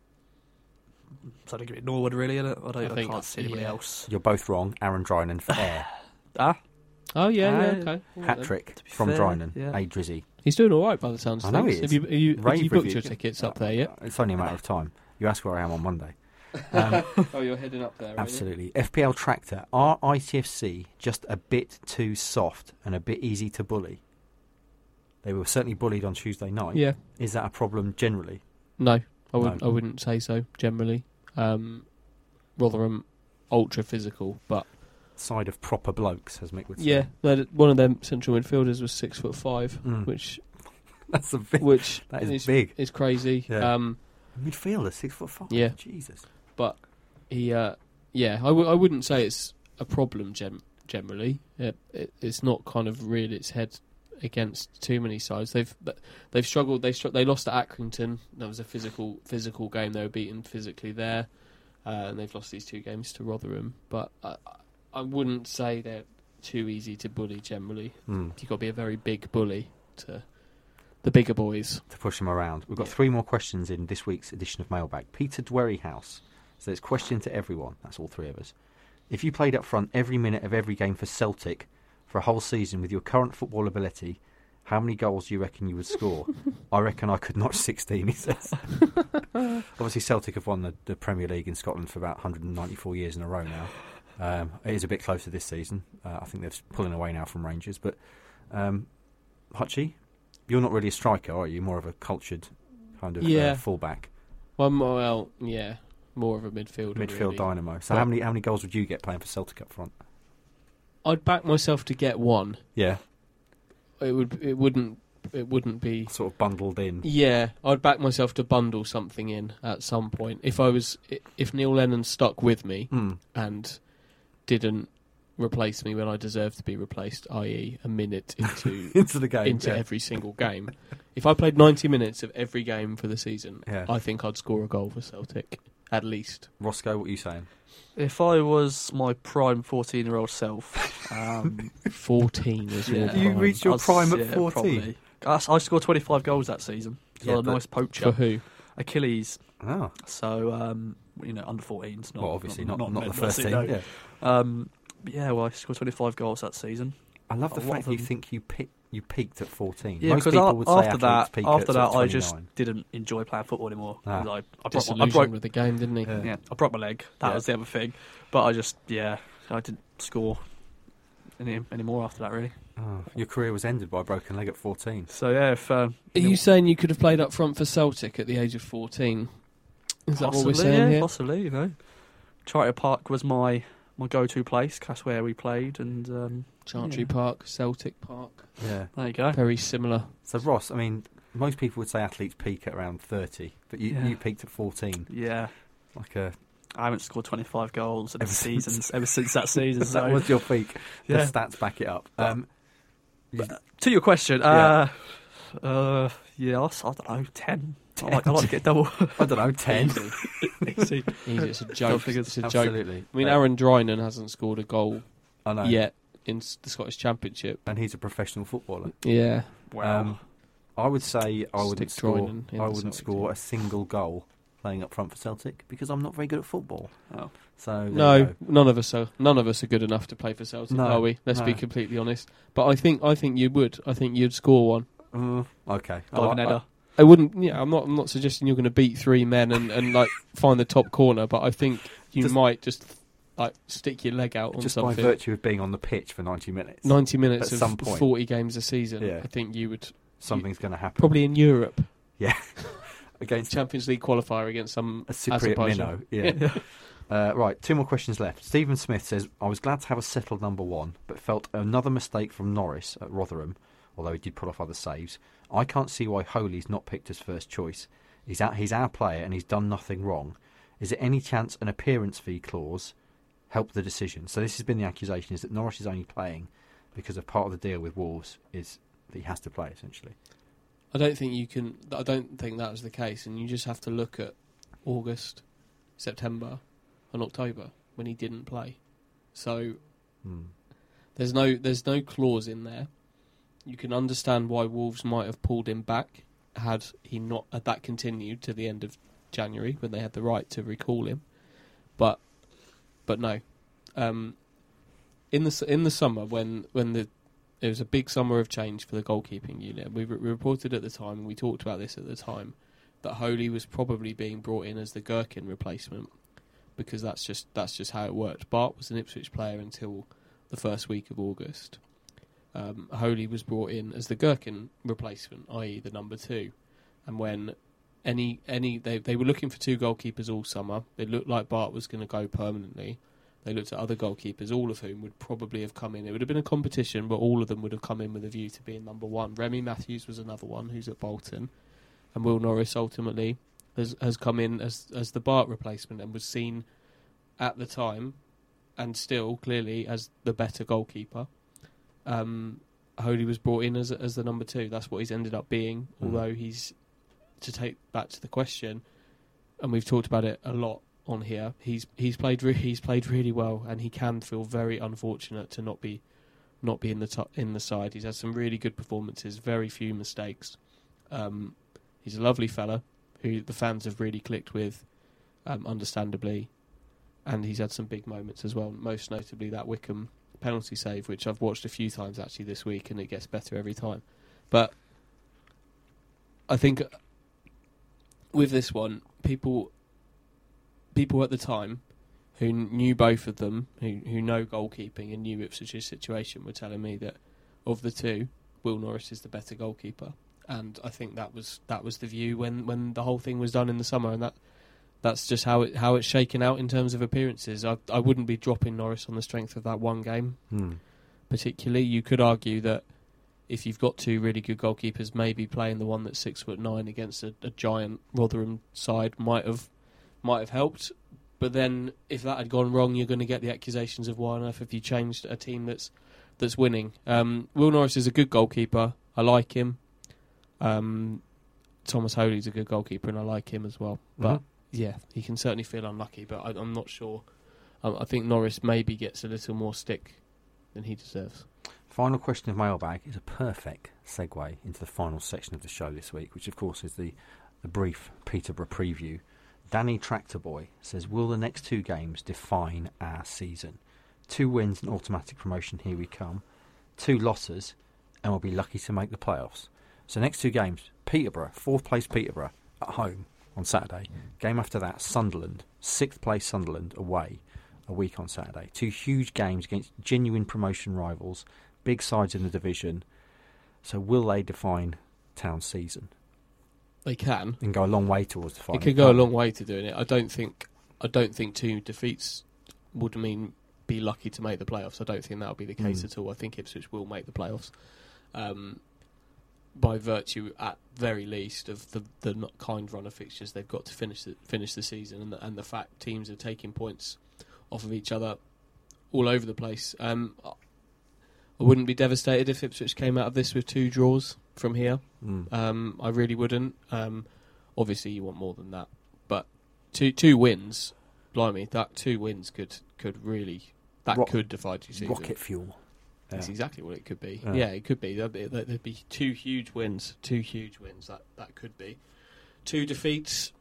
S3: So I don't give it Norwood really, innit? I don't.
S2: I
S3: I,
S2: think-
S3: can't see anybody
S2: yeah.
S3: else.
S1: You're both wrong. Aaron Drynan for Air.
S3: Ah,
S2: Oh, yeah,
S3: Uh,
S2: yeah, okay. All right then.
S1: Hat-trick
S3: To be
S1: from
S3: fair,
S1: Drynan.
S3: yeah.
S1: A Drizzy.
S2: He's doing all right by the sounds of
S1: I know
S2: things.
S1: he
S2: Have
S1: is.
S2: you, have you, have
S1: Rave
S2: you booked
S1: review.
S2: your tickets up there yet?
S1: It's only a matter of time. You ask where I am on Monday. Um,
S2: Oh, you're heading up there,
S1: absolutely. F P L Tractor. Are I T F C just a bit too soft and a bit easy to bully? They were certainly bullied on Tuesday night.
S2: Yeah.
S1: Is that a problem generally?
S2: No, I wouldn't.
S1: No.
S2: I wouldn't say so. Generally, um, Rotherham ultra physical, but
S1: Side of proper blokes, as Mick would say.
S2: yeah, they'd- one of them central midfielders was six foot five,
S1: Mm.
S2: which
S1: That's a big.
S2: which
S1: That is
S2: is
S1: big.
S2: is crazy.
S1: Yeah.
S2: Um,
S1: Midfielder, six foot five.
S2: Yeah.
S1: Jesus.
S2: but he, uh, yeah, I, w- I wouldn't say it's a problem. Gem- generally, it, it, it's not kind of reared its head against too many sides. They've they've struggled. They str- they lost to Accrington. That was a physical physical game. They were beaten physically there, uh, and they've lost these two games to Rotherham. But I, I wouldn't say they're too easy to bully. Generally,
S1: Mm.
S2: you've got to be a very big bully to the bigger boys.
S1: To push them around. We've got
S2: Yeah.
S1: three more questions in this week's edition of Mailbag. Peter Dwerryhouse says, question to everyone. That's all three of us. If you played up front every minute of every game for Celtic for a whole season with your current football ability, how many goals do you reckon you would score? I reckon I could notch sixteen, he says. Obviously, Celtic have won the, the Premier League in Scotland for about one hundred ninety-four years in a row now. Um, it is a bit closer this season. Uh, I think they're pulling away now from Rangers. But, um, Hutchie, you're not really a striker, are you? More of a cultured kind of
S2: Yeah.
S1: uh, fullback,
S2: One more, well, yeah, more of a midfielder.
S1: midfield
S2: really.
S1: dynamo. So,
S2: Right.
S1: how many how many goals would you get playing for Celtic up front?
S2: I'd back myself to get one.
S1: Yeah,
S2: It would. It wouldn't. It wouldn't be.
S1: sort of bundled in.
S2: Yeah, I'd back myself to bundle something in at some point. If I was, i- if Neil Lennon stuck with me
S1: Mm.
S2: and didn't replace me when I deserved to be replaced, that is, a minute into
S1: Into the game.
S2: into
S1: yeah.
S2: every single game. If I played ninety minutes of every game for the season,
S1: Yeah.
S2: I think I'd score a goal for Celtic at least.
S1: Roscoe, what are you saying?
S3: if I was my prime fourteen-year-old self, um,
S2: Fourteen was your
S3: Yeah.
S1: You
S2: prime.
S1: reached your
S3: I'd-
S1: prime at
S3: yeah,
S1: fourteen.
S3: probably. I, I scored twenty-five goals that season. So
S1: Yeah,
S3: a
S1: but-
S3: nice
S2: For
S3: poacher.
S2: who?
S3: Achilles.
S1: Oh,
S3: So um, you know, under fourteens. Not,
S1: well, obviously not
S3: not,
S1: not, the
S3: not
S1: first
S3: see,
S1: team.
S3: no.
S1: Yeah.
S3: Um, but yeah, well, I scored twenty-five goals that season.
S1: I love the
S3: A lot
S1: fact
S3: of
S1: you
S3: them-
S1: think you pick, you peaked at fourteen.
S3: Yeah,
S1: Most
S3: because
S1: people
S3: a-
S1: would say
S3: after
S1: athletes
S3: that,
S1: peak
S3: after
S1: at
S3: that,
S1: sort of
S3: I just
S1: twenty-nine.
S3: didn't enjoy playing football anymore.
S1: Ah.
S3: 'Cause I, I, broke, my- I
S2: Disillusioned
S3: broke,
S2: with the game, didn't he?
S1: Yeah.
S3: yeah, I broke my leg. That
S1: Yeah.
S3: was the other thing. But I just, yeah, I didn't score any any more after that, really.
S1: Oh, your career was ended by a broken leg at fourteen.
S3: So yeah, if um,
S2: Are you saying you could have played up front for Celtic at the age of fourteen? Is that what we're saying
S3: yeah,
S2: here?
S3: Possibly, you know. Charter Park was my, my go-to place. That's where we played, and um,
S2: Chantry
S3: yeah.
S2: Park, Celtic Park.
S1: Yeah.
S3: There you go.
S2: Very similar.
S1: So Ross, I mean, most people would say athletes peak at around thirty, but you,
S3: Yeah.
S1: you peaked at fourteen.
S3: Yeah.
S1: Like a
S3: I haven't scored twenty-five goals in
S1: Ever since.
S3: seasons ever since that season. So
S1: that was your peak.
S3: yeah.
S1: The stats back it up. Um, you-
S3: To your question,
S1: Yeah.
S3: uh, uh, yeah, I s- I don't know, ten. I like, I like to get double.
S1: I don't know, ten.
S3: Easy.
S2: Easy. It's a joke.
S3: figures.
S2: It's a joke.
S1: Absolutely.
S2: I mean,
S1: Uh,
S2: Aaron Drynan hasn't scored a goal
S1: I know.
S2: yet in s- the Scottish Championship.
S1: And he's a professional footballer.
S2: Yeah.
S3: Wow.
S1: Um, I would say I wouldn't
S2: Stick
S1: score.
S2: Drynan in
S1: I
S2: the
S1: wouldn't
S2: Celtic
S1: score
S2: team.
S1: a single goal playing up front for Celtic because I'm not very good at football.
S3: oh.
S1: So there you
S2: No,
S1: go.
S2: none of us are. None of us are good enough to play for Celtic,
S1: No,
S2: are we? Let's be
S1: no.
S2: completely honest. But I think I think you would. I think you'd score one.
S1: Uh, okay. I,
S3: Dive and
S1: I-
S3: header.
S2: I wouldn't. Yeah, I'm not. I'm not suggesting you're going to beat three men and, and like find the top corner. But I think you
S1: Just-
S2: might just like stick your leg out on
S1: just by
S2: something.
S1: virtue of being on the pitch for ninety minutes,
S2: Ninety minutes
S1: At
S2: of
S1: some point.
S2: forty games a season.
S1: Yeah.
S2: I think you would
S1: something's going to happen.
S2: probably in Europe
S1: Against
S2: Champions League qualifier against some
S1: a Cypriot minnow.
S2: Azerbaijan.
S1: Yeah. uh, right, two more questions left. Stephen Smith says, I was glad to have a settled number one, but felt another mistake from Norris at Rotherham, although he did pull off other saves. I can't see why Holy's not picked as first choice. He's our, he's our player and he's done nothing wrong. Is there any chance an appearance fee clause helped the decision? So this has been the accusation, is that Norris is only playing because of part of the deal with Wolves is that he has to play, essentially.
S2: I don't think you can. I don't think that was the case, and you just have to look at August, September, and October when he didn't play. So
S1: Hmm.
S2: there's no there's no clause in there. You can understand why Wolves might have pulled him back had he not had that continued to the end of January when they had the right to recall him, but but no, um, in the s- in the summer when when the it was a big summer of change for the goalkeeping unit. We, re- we reported at the time, and we talked about this at the time, that Holy was probably being brought in as the Gherkin replacement because that's just that's just how it worked. Bart was an Ipswich player until the first week of August. Um, Holy was brought in as the Gherkin replacement, that is the number two. And when any any they they were looking for two goalkeepers all summer, it looked like Bart was going to go permanently. They looked at other goalkeepers, all of whom would probably have come in. It would have been a competition, but all of them would have come in with a view to being number one. Remy Matthews was another one, who's at Bolton. And Will Norris ultimately has has come in as as the Bart replacement and was seen at the time, and still clearly as the better goalkeeper. Um, Holy was brought in as as the number two. That's what he's ended up being,
S1: Mm.
S2: although he's, to take back to the question, and we've talked about it a lot on here, he's he's played re- he's played really well, and he can feel very unfortunate to not be not be in the top, in the side. He's had some really good performances, very few mistakes. Um, he's a lovely fella who the fans have really clicked with, um, understandably, and he's had some big moments as well. Most notably that Wickham penalty save, which I've watched a few times actually this week, and it gets better every time. But I think with this one, people. People at the time who knew both of them, who who know goalkeeping and knew Ipswich's situation, were telling me that of the two, Will Norris is the better goalkeeper, and I think that was that was the view when, when the whole thing was done in the summer, and that that's just how it how it's shaken out in terms of appearances. I I wouldn't be dropping Norris on the strength of that one game,
S1: Hmm.
S2: particularly. You could argue that if you've got two really good goalkeepers, maybe playing the one that's six foot nine against a, a giant Rotherham side might have. might have helped, but then if that had gone wrong, you're going to get the accusations of why on earth have you changed a team that's that's winning. Um, Will Norris is a good goalkeeper. I like him. Um, Thomas Holy's a good goalkeeper, and I like him as well. But
S1: Mhm.
S2: yeah, he can certainly feel unlucky. But I, I'm not sure. Um, I think Norris maybe gets a little more stick than he deserves.
S1: Final question of mailbag is a perfect segue into the final section of the show this week, which of course is the, the brief Peterborough preview. Danny Tractor Boy says, will the next two games define our season? Two wins and automatic promotion, here we come. Two losses, and we'll be lucky to make the playoffs. So next two games, Peterborough, fourth place Peterborough, at home on Saturday. Game after that, Sunderland, sixth place Sunderland, away. a week on Saturday. Two huge games against genuine promotion rivals, big sides in the division. So will they define Town's season?
S2: They can.
S1: And go a long way towards defining
S2: It could go a long way to doing it. I don't think. I don't think two defeats would mean be lucky to make the playoffs. I don't think that will be the case
S1: Mm.
S2: at all. I think Ipswich will make the playoffs, um, by virtue, at very least, of the the not kind run of fixtures they've got to finish the, finish the season, and the, and the fact teams are taking points off of each other all over the place. Um, I wouldn't be devastated if Ipswich came out of this with two draws from here.
S1: Mm.
S2: Um, I really wouldn't. Um, obviously, you want more than that, but two two wins, blimey, that two wins could could really that
S1: Ro-
S2: could divide your season.
S1: Rocket fuel. Yeah.
S2: That's exactly what it could be.
S1: Yeah.
S2: Yeah, it could be. There'd, be. there'd be two huge wins. Two huge wins. That that could be. Two defeats.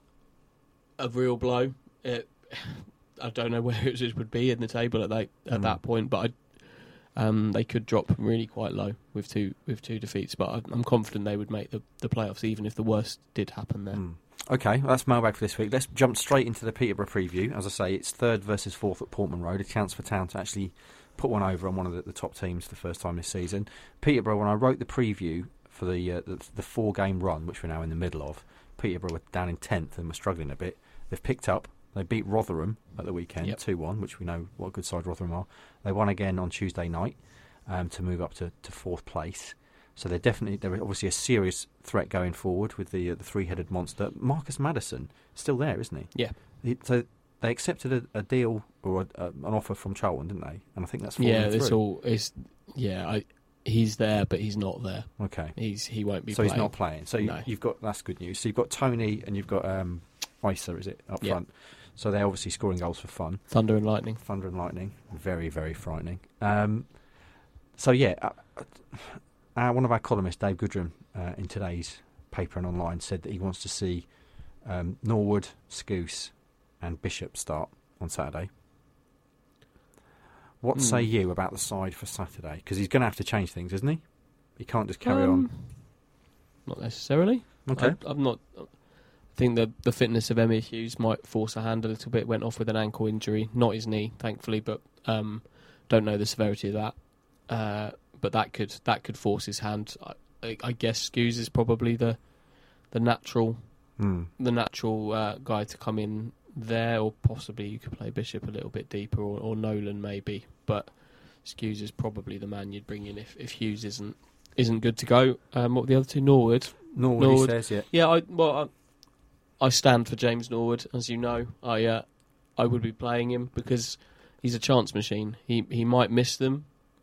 S2: A real blow. It, I don't know where it would be in the table at that at
S1: Mm.
S2: that point, but I, um, they could drop really quite low with two with two defeats. But I, I'm confident they would make the, the playoffs, even if the worst did happen there.
S1: Mm. Okay, well, that's mailbag for this week. Let's jump straight into the Peterborough preview. As I say, it's third versus fourth at Portman Road. A chance for Town to actually put one over on one of the, the top teams for the first time this season. Peterborough, when I wrote the preview for the, uh, the the four game run, which we're now in the middle of, Peterborough were down in tenth and were struggling a bit. They've picked up. They beat Rotherham at the weekend,
S2: Yep.
S1: two one, which we know what a good side Rotherham are. They won again on Tuesday night um, to move up to, to fourth place. So they're definitely, they're obviously a serious threat going forward with the uh, the three-headed monster. Marcus Maddison, still there, isn't he?
S2: Yeah.
S1: He, so they accepted a, a deal or a, a, an offer from Charlton, didn't they? And I think that's fallen
S2: Yeah, it's
S1: through.
S2: all. It's yeah. I, he's there, but he's not there.
S1: Okay.
S2: He's he won't be.
S1: So
S2: playing.
S1: he's not playing. So you,
S2: No.
S1: you've got, that's good news. So you've got Tony and you've got um, Isa, is it, up
S2: Yeah.
S1: front? So they're obviously scoring goals for fun.
S2: Thunder and lightning.
S1: Thunder and lightning, very, very frightening. Um, so yeah, uh, uh, one of our columnists, Dave Goodrum, uh, in today's paper and online, said that he wants to see um, Norwood, Scouse, and Bishop start on Saturday. What
S2: Hmm.
S1: say you about the side for Saturday? Because he's going to have to change things, isn't he? He can't just carry
S2: Um, Not necessarily.
S1: on. Okay.
S2: I, I'm not. I think the the fitness of Emmy Hughes might force a hand a little bit. Went off with an ankle injury, not his knee, thankfully, but um, don't know the severity of that. Uh, but that could that could force his hand. I, I, I guess Scouse is probably the the natural
S1: Hmm.
S2: the natural uh, guy to come in there, or possibly you could play Bishop a little bit deeper, or, or Nolan maybe. But Scouse is probably the man you'd bring in if, if Hughes isn't isn't good to go. Um, what were the other two? Norwood.
S1: Norwood, he
S2: Norwood.
S1: says, yeah.
S2: Yeah, I well, I, I stand for James Norwood, as you know. I uh, I would be playing him because he's a chance machine. He he might miss them,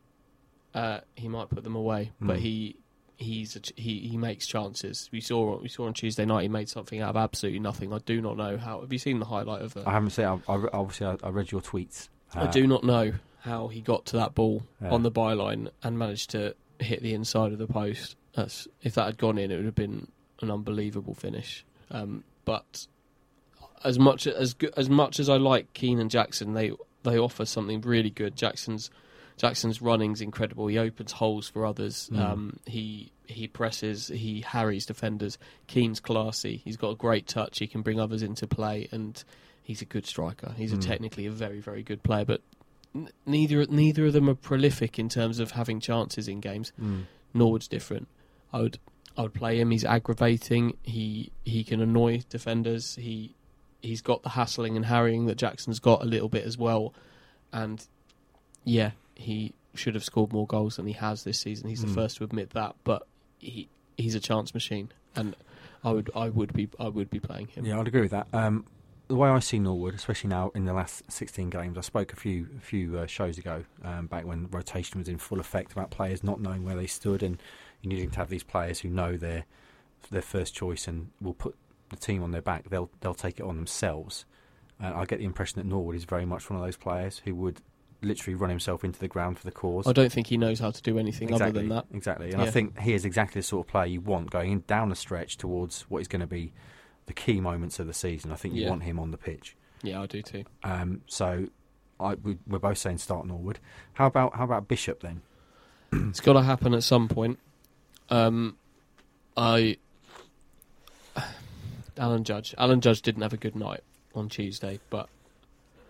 S2: uh, he might put them away, but
S1: Mm.
S2: he he's a, ch- he he makes chances. We saw we saw on Tuesday night he made something out of absolutely nothing. I do not know how. Have you seen the highlight of it?
S1: I haven't seen. I, I, obviously, I, I read your tweets.
S2: I
S1: Uh,
S2: do not know how he got to that ball
S1: Yeah.
S2: on the byline and managed to hit the inside of the post. That's, if that had gone in, it would have been an unbelievable finish. Um, but as much as go- as much as I like Keane and Jackson, they they offer something really good. Jackson's Jackson's running's incredible. He opens holes for others.
S1: Mm.
S2: Um, he he presses. He harries defenders. Keane's classy. He's got a great touch. He can bring others into play, and he's a good striker. He's a
S1: Mm.
S2: technically a very very good player, but n- neither neither of them are prolific in terms of having chances in games.
S1: Mm.
S2: Norwood's different. I would I would play him. He's aggravating. He he can annoy defenders. He he's got the hassling and harrying that Jackson's got a little bit as well. And yeah, he should have scored more goals than he has this season. He's
S1: Mm.
S2: the first to admit that, but he he's a chance machine, and I would I would be I would be playing him.
S1: Yeah, I'd agree with that. Um, the way I see Norwood, especially now in the last sixteen games, I spoke a few a few uh, shows ago, um, back when rotation was in full effect, about players not knowing where they stood, and you needing to have these players who know their their first choice and will put the team on their back. They'll they'll take it on themselves. Uh, I get the impression that Norwood is very much one of those players who would literally run himself into the ground for the cause.
S2: I don't think he knows how to do anything
S1: exactly,
S2: other than that.
S1: Exactly, and I
S2: Yeah.
S1: think he is exactly the sort of player you want going in down the stretch towards what is going to be the key moments of the season. I think you
S2: Yeah.
S1: want him on the pitch.
S2: Yeah, I do too.
S1: Um, so I, we, we're both saying start Norwood. How about how about Bishop then?
S2: It's got to happen at some point. Um, I Alan Judge. Alan Judge didn't have a good night on Tuesday, but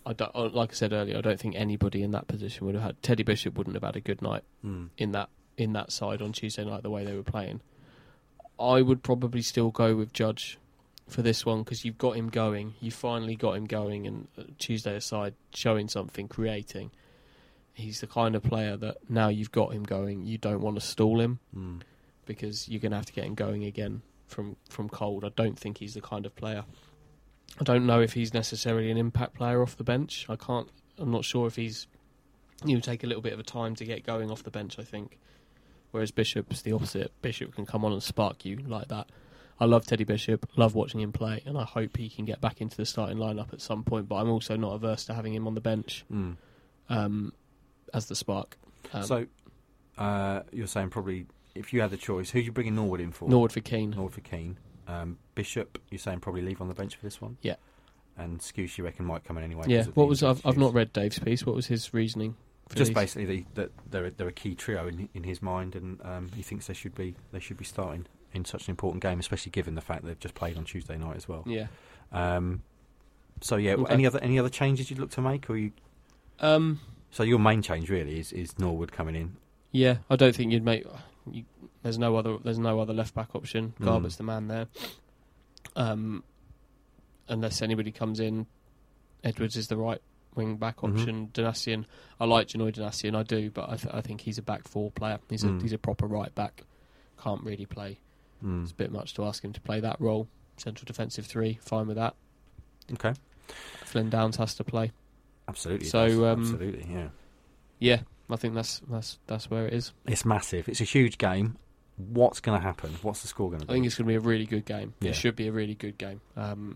S2: I don't, like I said earlier, I don't think anybody in that position would have had. Teddy Bishop wouldn't have had a good night
S1: Mm.
S2: in that in that side on Tuesday night the way they were playing. I would probably still go with Judge for this one because you've got him going. You finally got him going, and uh, Tuesday aside, showing something, creating. He's the kind of player that now you've got him going, you don't want to stall him
S1: Mm.
S2: because you're going to have to get him going again from, from cold. I don't think he's the kind of player. I don't know if he's necessarily an impact player off the bench. I can't. I'm not sure if he's. You take a little bit of a time to get going off the bench, I think. Whereas Bishop's the opposite. Bishop can come on and spark you like that. I love Teddy Bishop, love watching him play, and I hope he can get back into the starting lineup at some point. But I'm also not averse to having him on the bench
S1: Mm.
S2: um, as the spark. Um,
S1: So, uh, you're saying probably if you had the choice, who you bringing Norwood in for?
S2: Norwood for Keane.
S1: Norwood for Keane. Um, Bishop, you're saying probably leave on the bench for this one?
S2: Yeah.
S1: And Skuse, you reckon, might come in anyway?
S2: Yeah.
S1: because of
S2: What
S1: the
S2: was I've, I've
S1: injuries?
S2: not read Dave's piece. What was his reasoning? For
S1: Just
S2: these?
S1: basically the, that they're a, they're a key trio in in his mind, and um, he thinks they should be they should be starting in such an important game, especially given the fact they've just played on Tuesday night as well.
S2: Yeah.
S1: Um, so yeah,
S2: Okay.
S1: any other any other changes you'd look to make, or you?
S2: Um.
S1: So your main change really is, is Norwood coming in.
S2: Yeah. I don't think you'd make. You, there's no other. There's no other left back option.
S1: Mm.
S2: Garbutt's the man there. Um. Unless anybody comes in, Edwards is the right wing back
S1: Mhm.
S2: option. Donatian, I like Janoy Donatian, I do, but I, th- I think he's a back four player. He's
S1: Mm.
S2: a he's a proper right back. Can't really play.
S1: Mm.
S2: It's a bit much to ask him to play that role. Central defensive three, fine with that.
S1: Okay,
S2: Flynn Downs has to play.
S1: absolutely. it
S2: So,
S1: does.
S2: um,
S1: absolutely, yeah.
S2: Yeah, I think that's that's that's where it is.
S1: It's massive. It's a huge game. What's going to happen? What's the score going to
S2: I
S1: be?
S2: think it's going to be a really good game.
S1: Yeah.
S2: It should be a really good game. Um,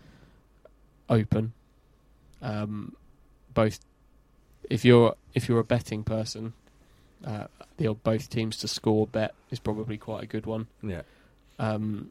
S2: open. Um, both. If you're if you're a betting person, uh, the old both teams to score bet is probably quite a good one.
S1: Yeah.
S2: Um,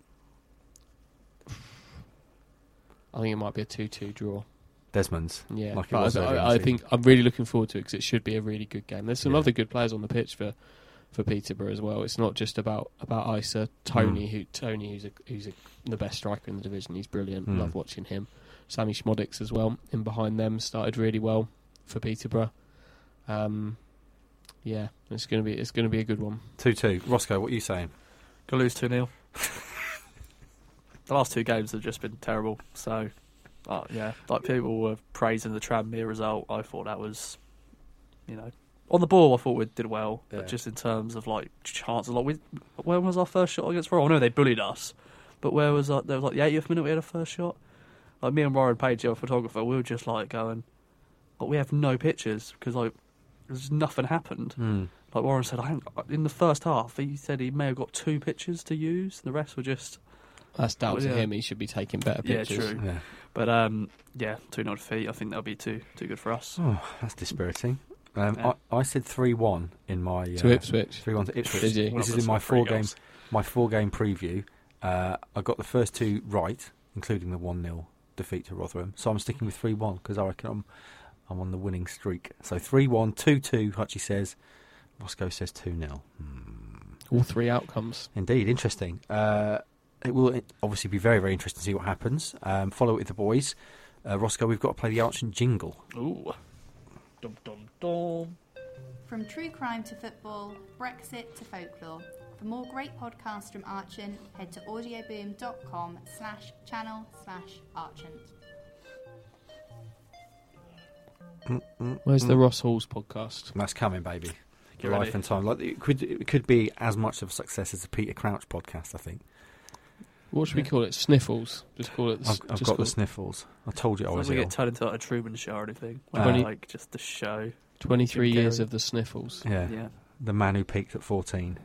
S2: I think it might be a two-two draw.
S1: Desmond's.
S2: Yeah,
S1: Like it
S2: but
S1: was
S2: I,
S1: earlier in
S2: I,
S1: the
S2: I think I'm really looking forward to it because it should be a really good game. There's some
S1: Yeah.
S2: other good players on the pitch for, for Peterborough as well. It's not just about about Isa. Tony,
S1: Mm.
S2: who Tony, who's a, who's a, the best striker in the division. He's brilliant.
S1: Mm.
S2: Love watching him. Sammy Schmodix as well. In behind them, started really well for Peterborough. Um, yeah, it's gonna be it's gonna be a good one.
S1: two two. Roscoe, what are you saying?
S3: Gonna lose two nil. The last two games have just been terrible. So, uh, yeah, like people were praising the Tranmere result. I thought that was, you know, on the ball. I thought we did well,
S1: Yeah.
S3: but just in terms of like chances, like we, when was our first shot against Royal? I know they bullied us, but where was that? There was like the eightieth minute we had a first shot. Like me and Warren Page, our photographer, we were just like going, but we have no pictures because like there's nothing happened.
S1: Mm.
S3: Like Warren said, I haven't, in the first half, he said he may have got two pictures to use. The rest were just,
S2: That's down
S3: Oh,
S2: to
S3: yeah.
S2: him. He should be taking better
S3: Yeah,
S2: pictures.
S3: true.
S1: Yeah.
S3: but um, yeah, two nil defeat. I think that'll be too too good for us.
S1: Oh, that's dispiriting. Um,
S3: Yeah.
S1: I, I said three one in my uh,
S2: To Ipswich.
S1: three one to Ipswich.
S2: Did you?
S1: This is
S3: Well,
S1: in my
S3: that's three
S1: four game
S3: goals.
S1: my four game preview. Uh, I got the first two right, including the one nil defeat to Rotherham. So I'm sticking with three one because I reckon I'm I'm on the winning streak. So three one, two two. Hutchie says. Roscoe says two nil. Hmm.
S2: All three outcomes.
S1: Indeed, interesting. Uh, it will obviously be very, very interesting to see what happens. Um, follow it with the boys. Uh, Roscoe, we've got to play the Archant jingle.
S3: Ooh, dum dum dum.
S4: From true crime to football, Brexit to folklore. For more great podcasts from Archant, head to audioboom.com slash channel slash Archant.
S2: Where's the Ross Halls podcast?
S1: That's coming, baby.
S3: Get
S1: Life
S3: ready.
S1: and time. Like it could, it could be as much of a success as the Peter Crouch podcast. I think.
S2: What should we
S1: Yeah.
S2: call it? Sniffles. Just call it. The,
S1: I've, I've
S2: just
S1: got
S2: call
S1: the
S2: it
S1: sniffles. I told you I
S3: It's like
S1: was
S3: we
S1: ill.
S3: get turned into like a Truman show or anything.
S1: Uh,
S3: Twenty, like just the show.
S2: twenty-three
S3: Jim
S2: years
S3: Carrey.
S2: of the Sniffles.
S1: Yeah.
S3: Yeah.
S1: The man who peaked at fourteen.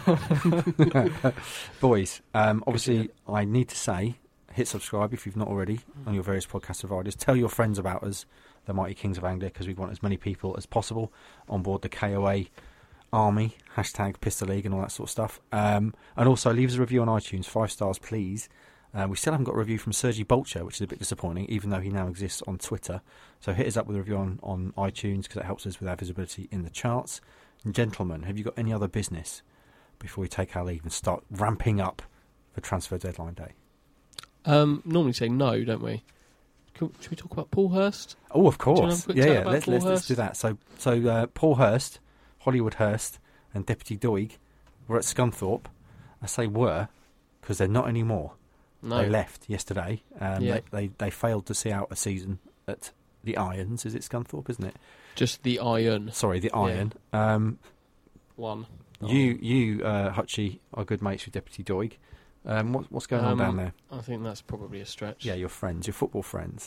S1: Boys, um, obviously, I need to say, hit subscribe if you've not already on your various podcast providers. Tell your friends about us, the Mighty Kings of Anglia, because we want as many people as possible on board the K O A army, hashtag Pistol League and all that sort of stuff. Um, and also, leave us a review on iTunes, five stars, please. Uh, we still haven't got a review from Sergi Bolcher, which is a bit disappointing, even though he now exists on Twitter. So hit us up with a review on, on iTunes, because it helps us with our visibility in the charts. And gentlemen, have you got any other business before we take our leave and start ramping up for transfer deadline day?
S2: Um, normally say no, don't we? Can, should we talk about Paul Hurst?
S1: Oh, of
S2: Do you wanna have
S1: course.
S2: a quick
S1: Yeah,
S2: chat
S1: yeah.
S2: about
S1: Let's,
S2: Paul
S1: let's, let's
S2: Hurst?
S1: do that. So, so uh, Paul Hurst, Hollywood Hurst, and Deputy Doig were at Scunthorpe. I say were because they're not anymore.
S2: No.
S1: They left yesterday. Um,
S2: Yeah.
S1: they, they they failed to see out a season at the Irons. Is it Scunthorpe, isn't it?
S2: Just the Iron
S1: Sorry, the Iron. Um,
S2: one.
S1: You, you, uh, Hutchie, are good mates with Deputy Doig. Um, what, what's going on
S2: Um,
S1: down there?
S2: I think that's probably a stretch.
S1: Yeah, your friends, your football friends,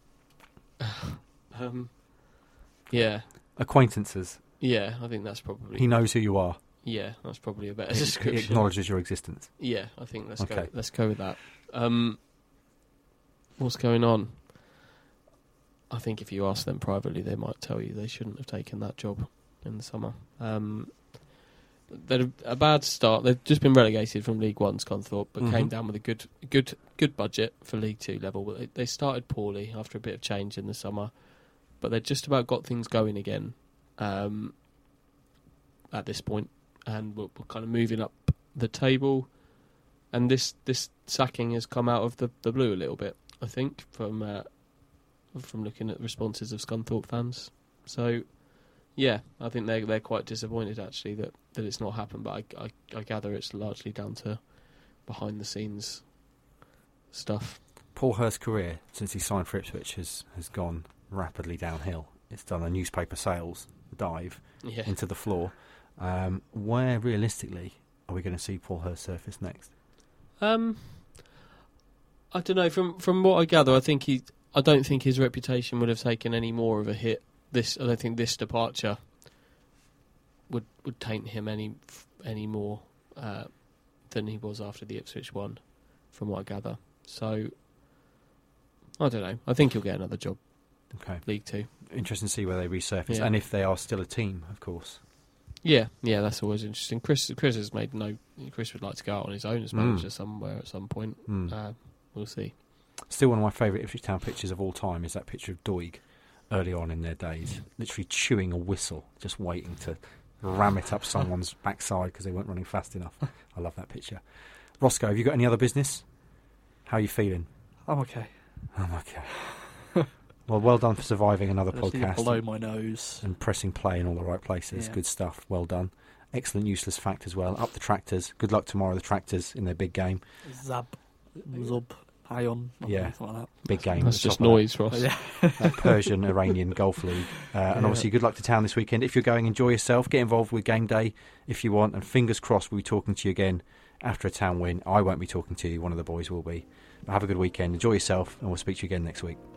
S2: Um, yeah.
S1: acquaintances.
S2: Yeah, I think that's probably.
S1: He knows who you are.
S2: Yeah, that's probably a better
S1: He, he
S2: description.
S1: acknowledges your existence.
S2: Yeah, I think let's go.
S1: Okay.
S2: Let's go with that. Um, what's going on? I think if you ask them privately, they might tell you they shouldn't have taken that job in the summer. Um, they're a bad start. They've just been relegated from League One, Scunthorpe, but
S1: Mhm.
S2: came down with a good, good, good budget for League Two level. But they, they started poorly after a bit of change in the summer, but they've just about got things going again. Um, at this point, and we're, we're kind of moving up the table. And this this sacking has come out of the, the blue a little bit, I think, from uh, from looking at the responses of Scunthorpe fans. So, yeah, I think they're they're quite disappointed actually that, that it's not happened. But I, I I gather it's largely down to behind the scenes stuff.
S1: Paul Hurst's career, since he signed for Ipswich, has, has gone rapidly downhill. It's done a newspaper sales dive
S2: Yeah,
S1: into the floor. Um, where, realistically, are we going to see Paul Hurst surface next?
S2: um, I don't know. From from what I gather, I think he. I don't think his reputation would have taken any more of a hit. This I don't think this departure would would taint him any any more uh, than he was after the Ipswich one, from what I gather. So I don't know. I think he'll get another job,
S1: Okay.
S2: League Two.
S1: Interesting to see where they resurface,
S2: Yeah.
S1: and if they are still a team, of course.
S2: Yeah, yeah, that's always interesting. Chris Chris has made no. Chris would like to go out on his own as
S1: Mm.
S2: manager somewhere at some point.
S1: Mm.
S2: Uh, we'll see.
S1: Still, one of my favourite Ipswich Town pictures of all time is that picture of Doig early on in their days, literally chewing a whistle, just waiting to ram it up someone's backside because they weren't running fast enough. I love that picture. Roscoe, have you got any other business? How are you feeling?
S3: I'm okay.
S1: I'm okay. Well, well done for surviving another
S3: I just need to
S1: podcast
S3: blow my nose.
S1: and pressing play in all the right places.
S3: Yeah.
S1: Good stuff. Well done. Excellent useless fact as well. Up the Tractors. Good luck tomorrow, the Tractors, in their big game.
S3: Zab, Zub, Ion.
S1: Yeah.
S3: Something like that.
S1: Big game.
S2: That's
S1: at the
S2: just
S1: top of that.
S2: noise, Ross.
S3: Yeah.
S1: That Persian Iranian Golf League. Uh, and
S3: Yeah.
S1: obviously, good luck to Town this weekend. If you're going, enjoy yourself. Get involved with game day if you want. And fingers crossed, we'll be talking to you again after a Town win. I won't be talking to you. One of the boys will be. But have a good weekend. Enjoy yourself, and we'll speak to you again next week.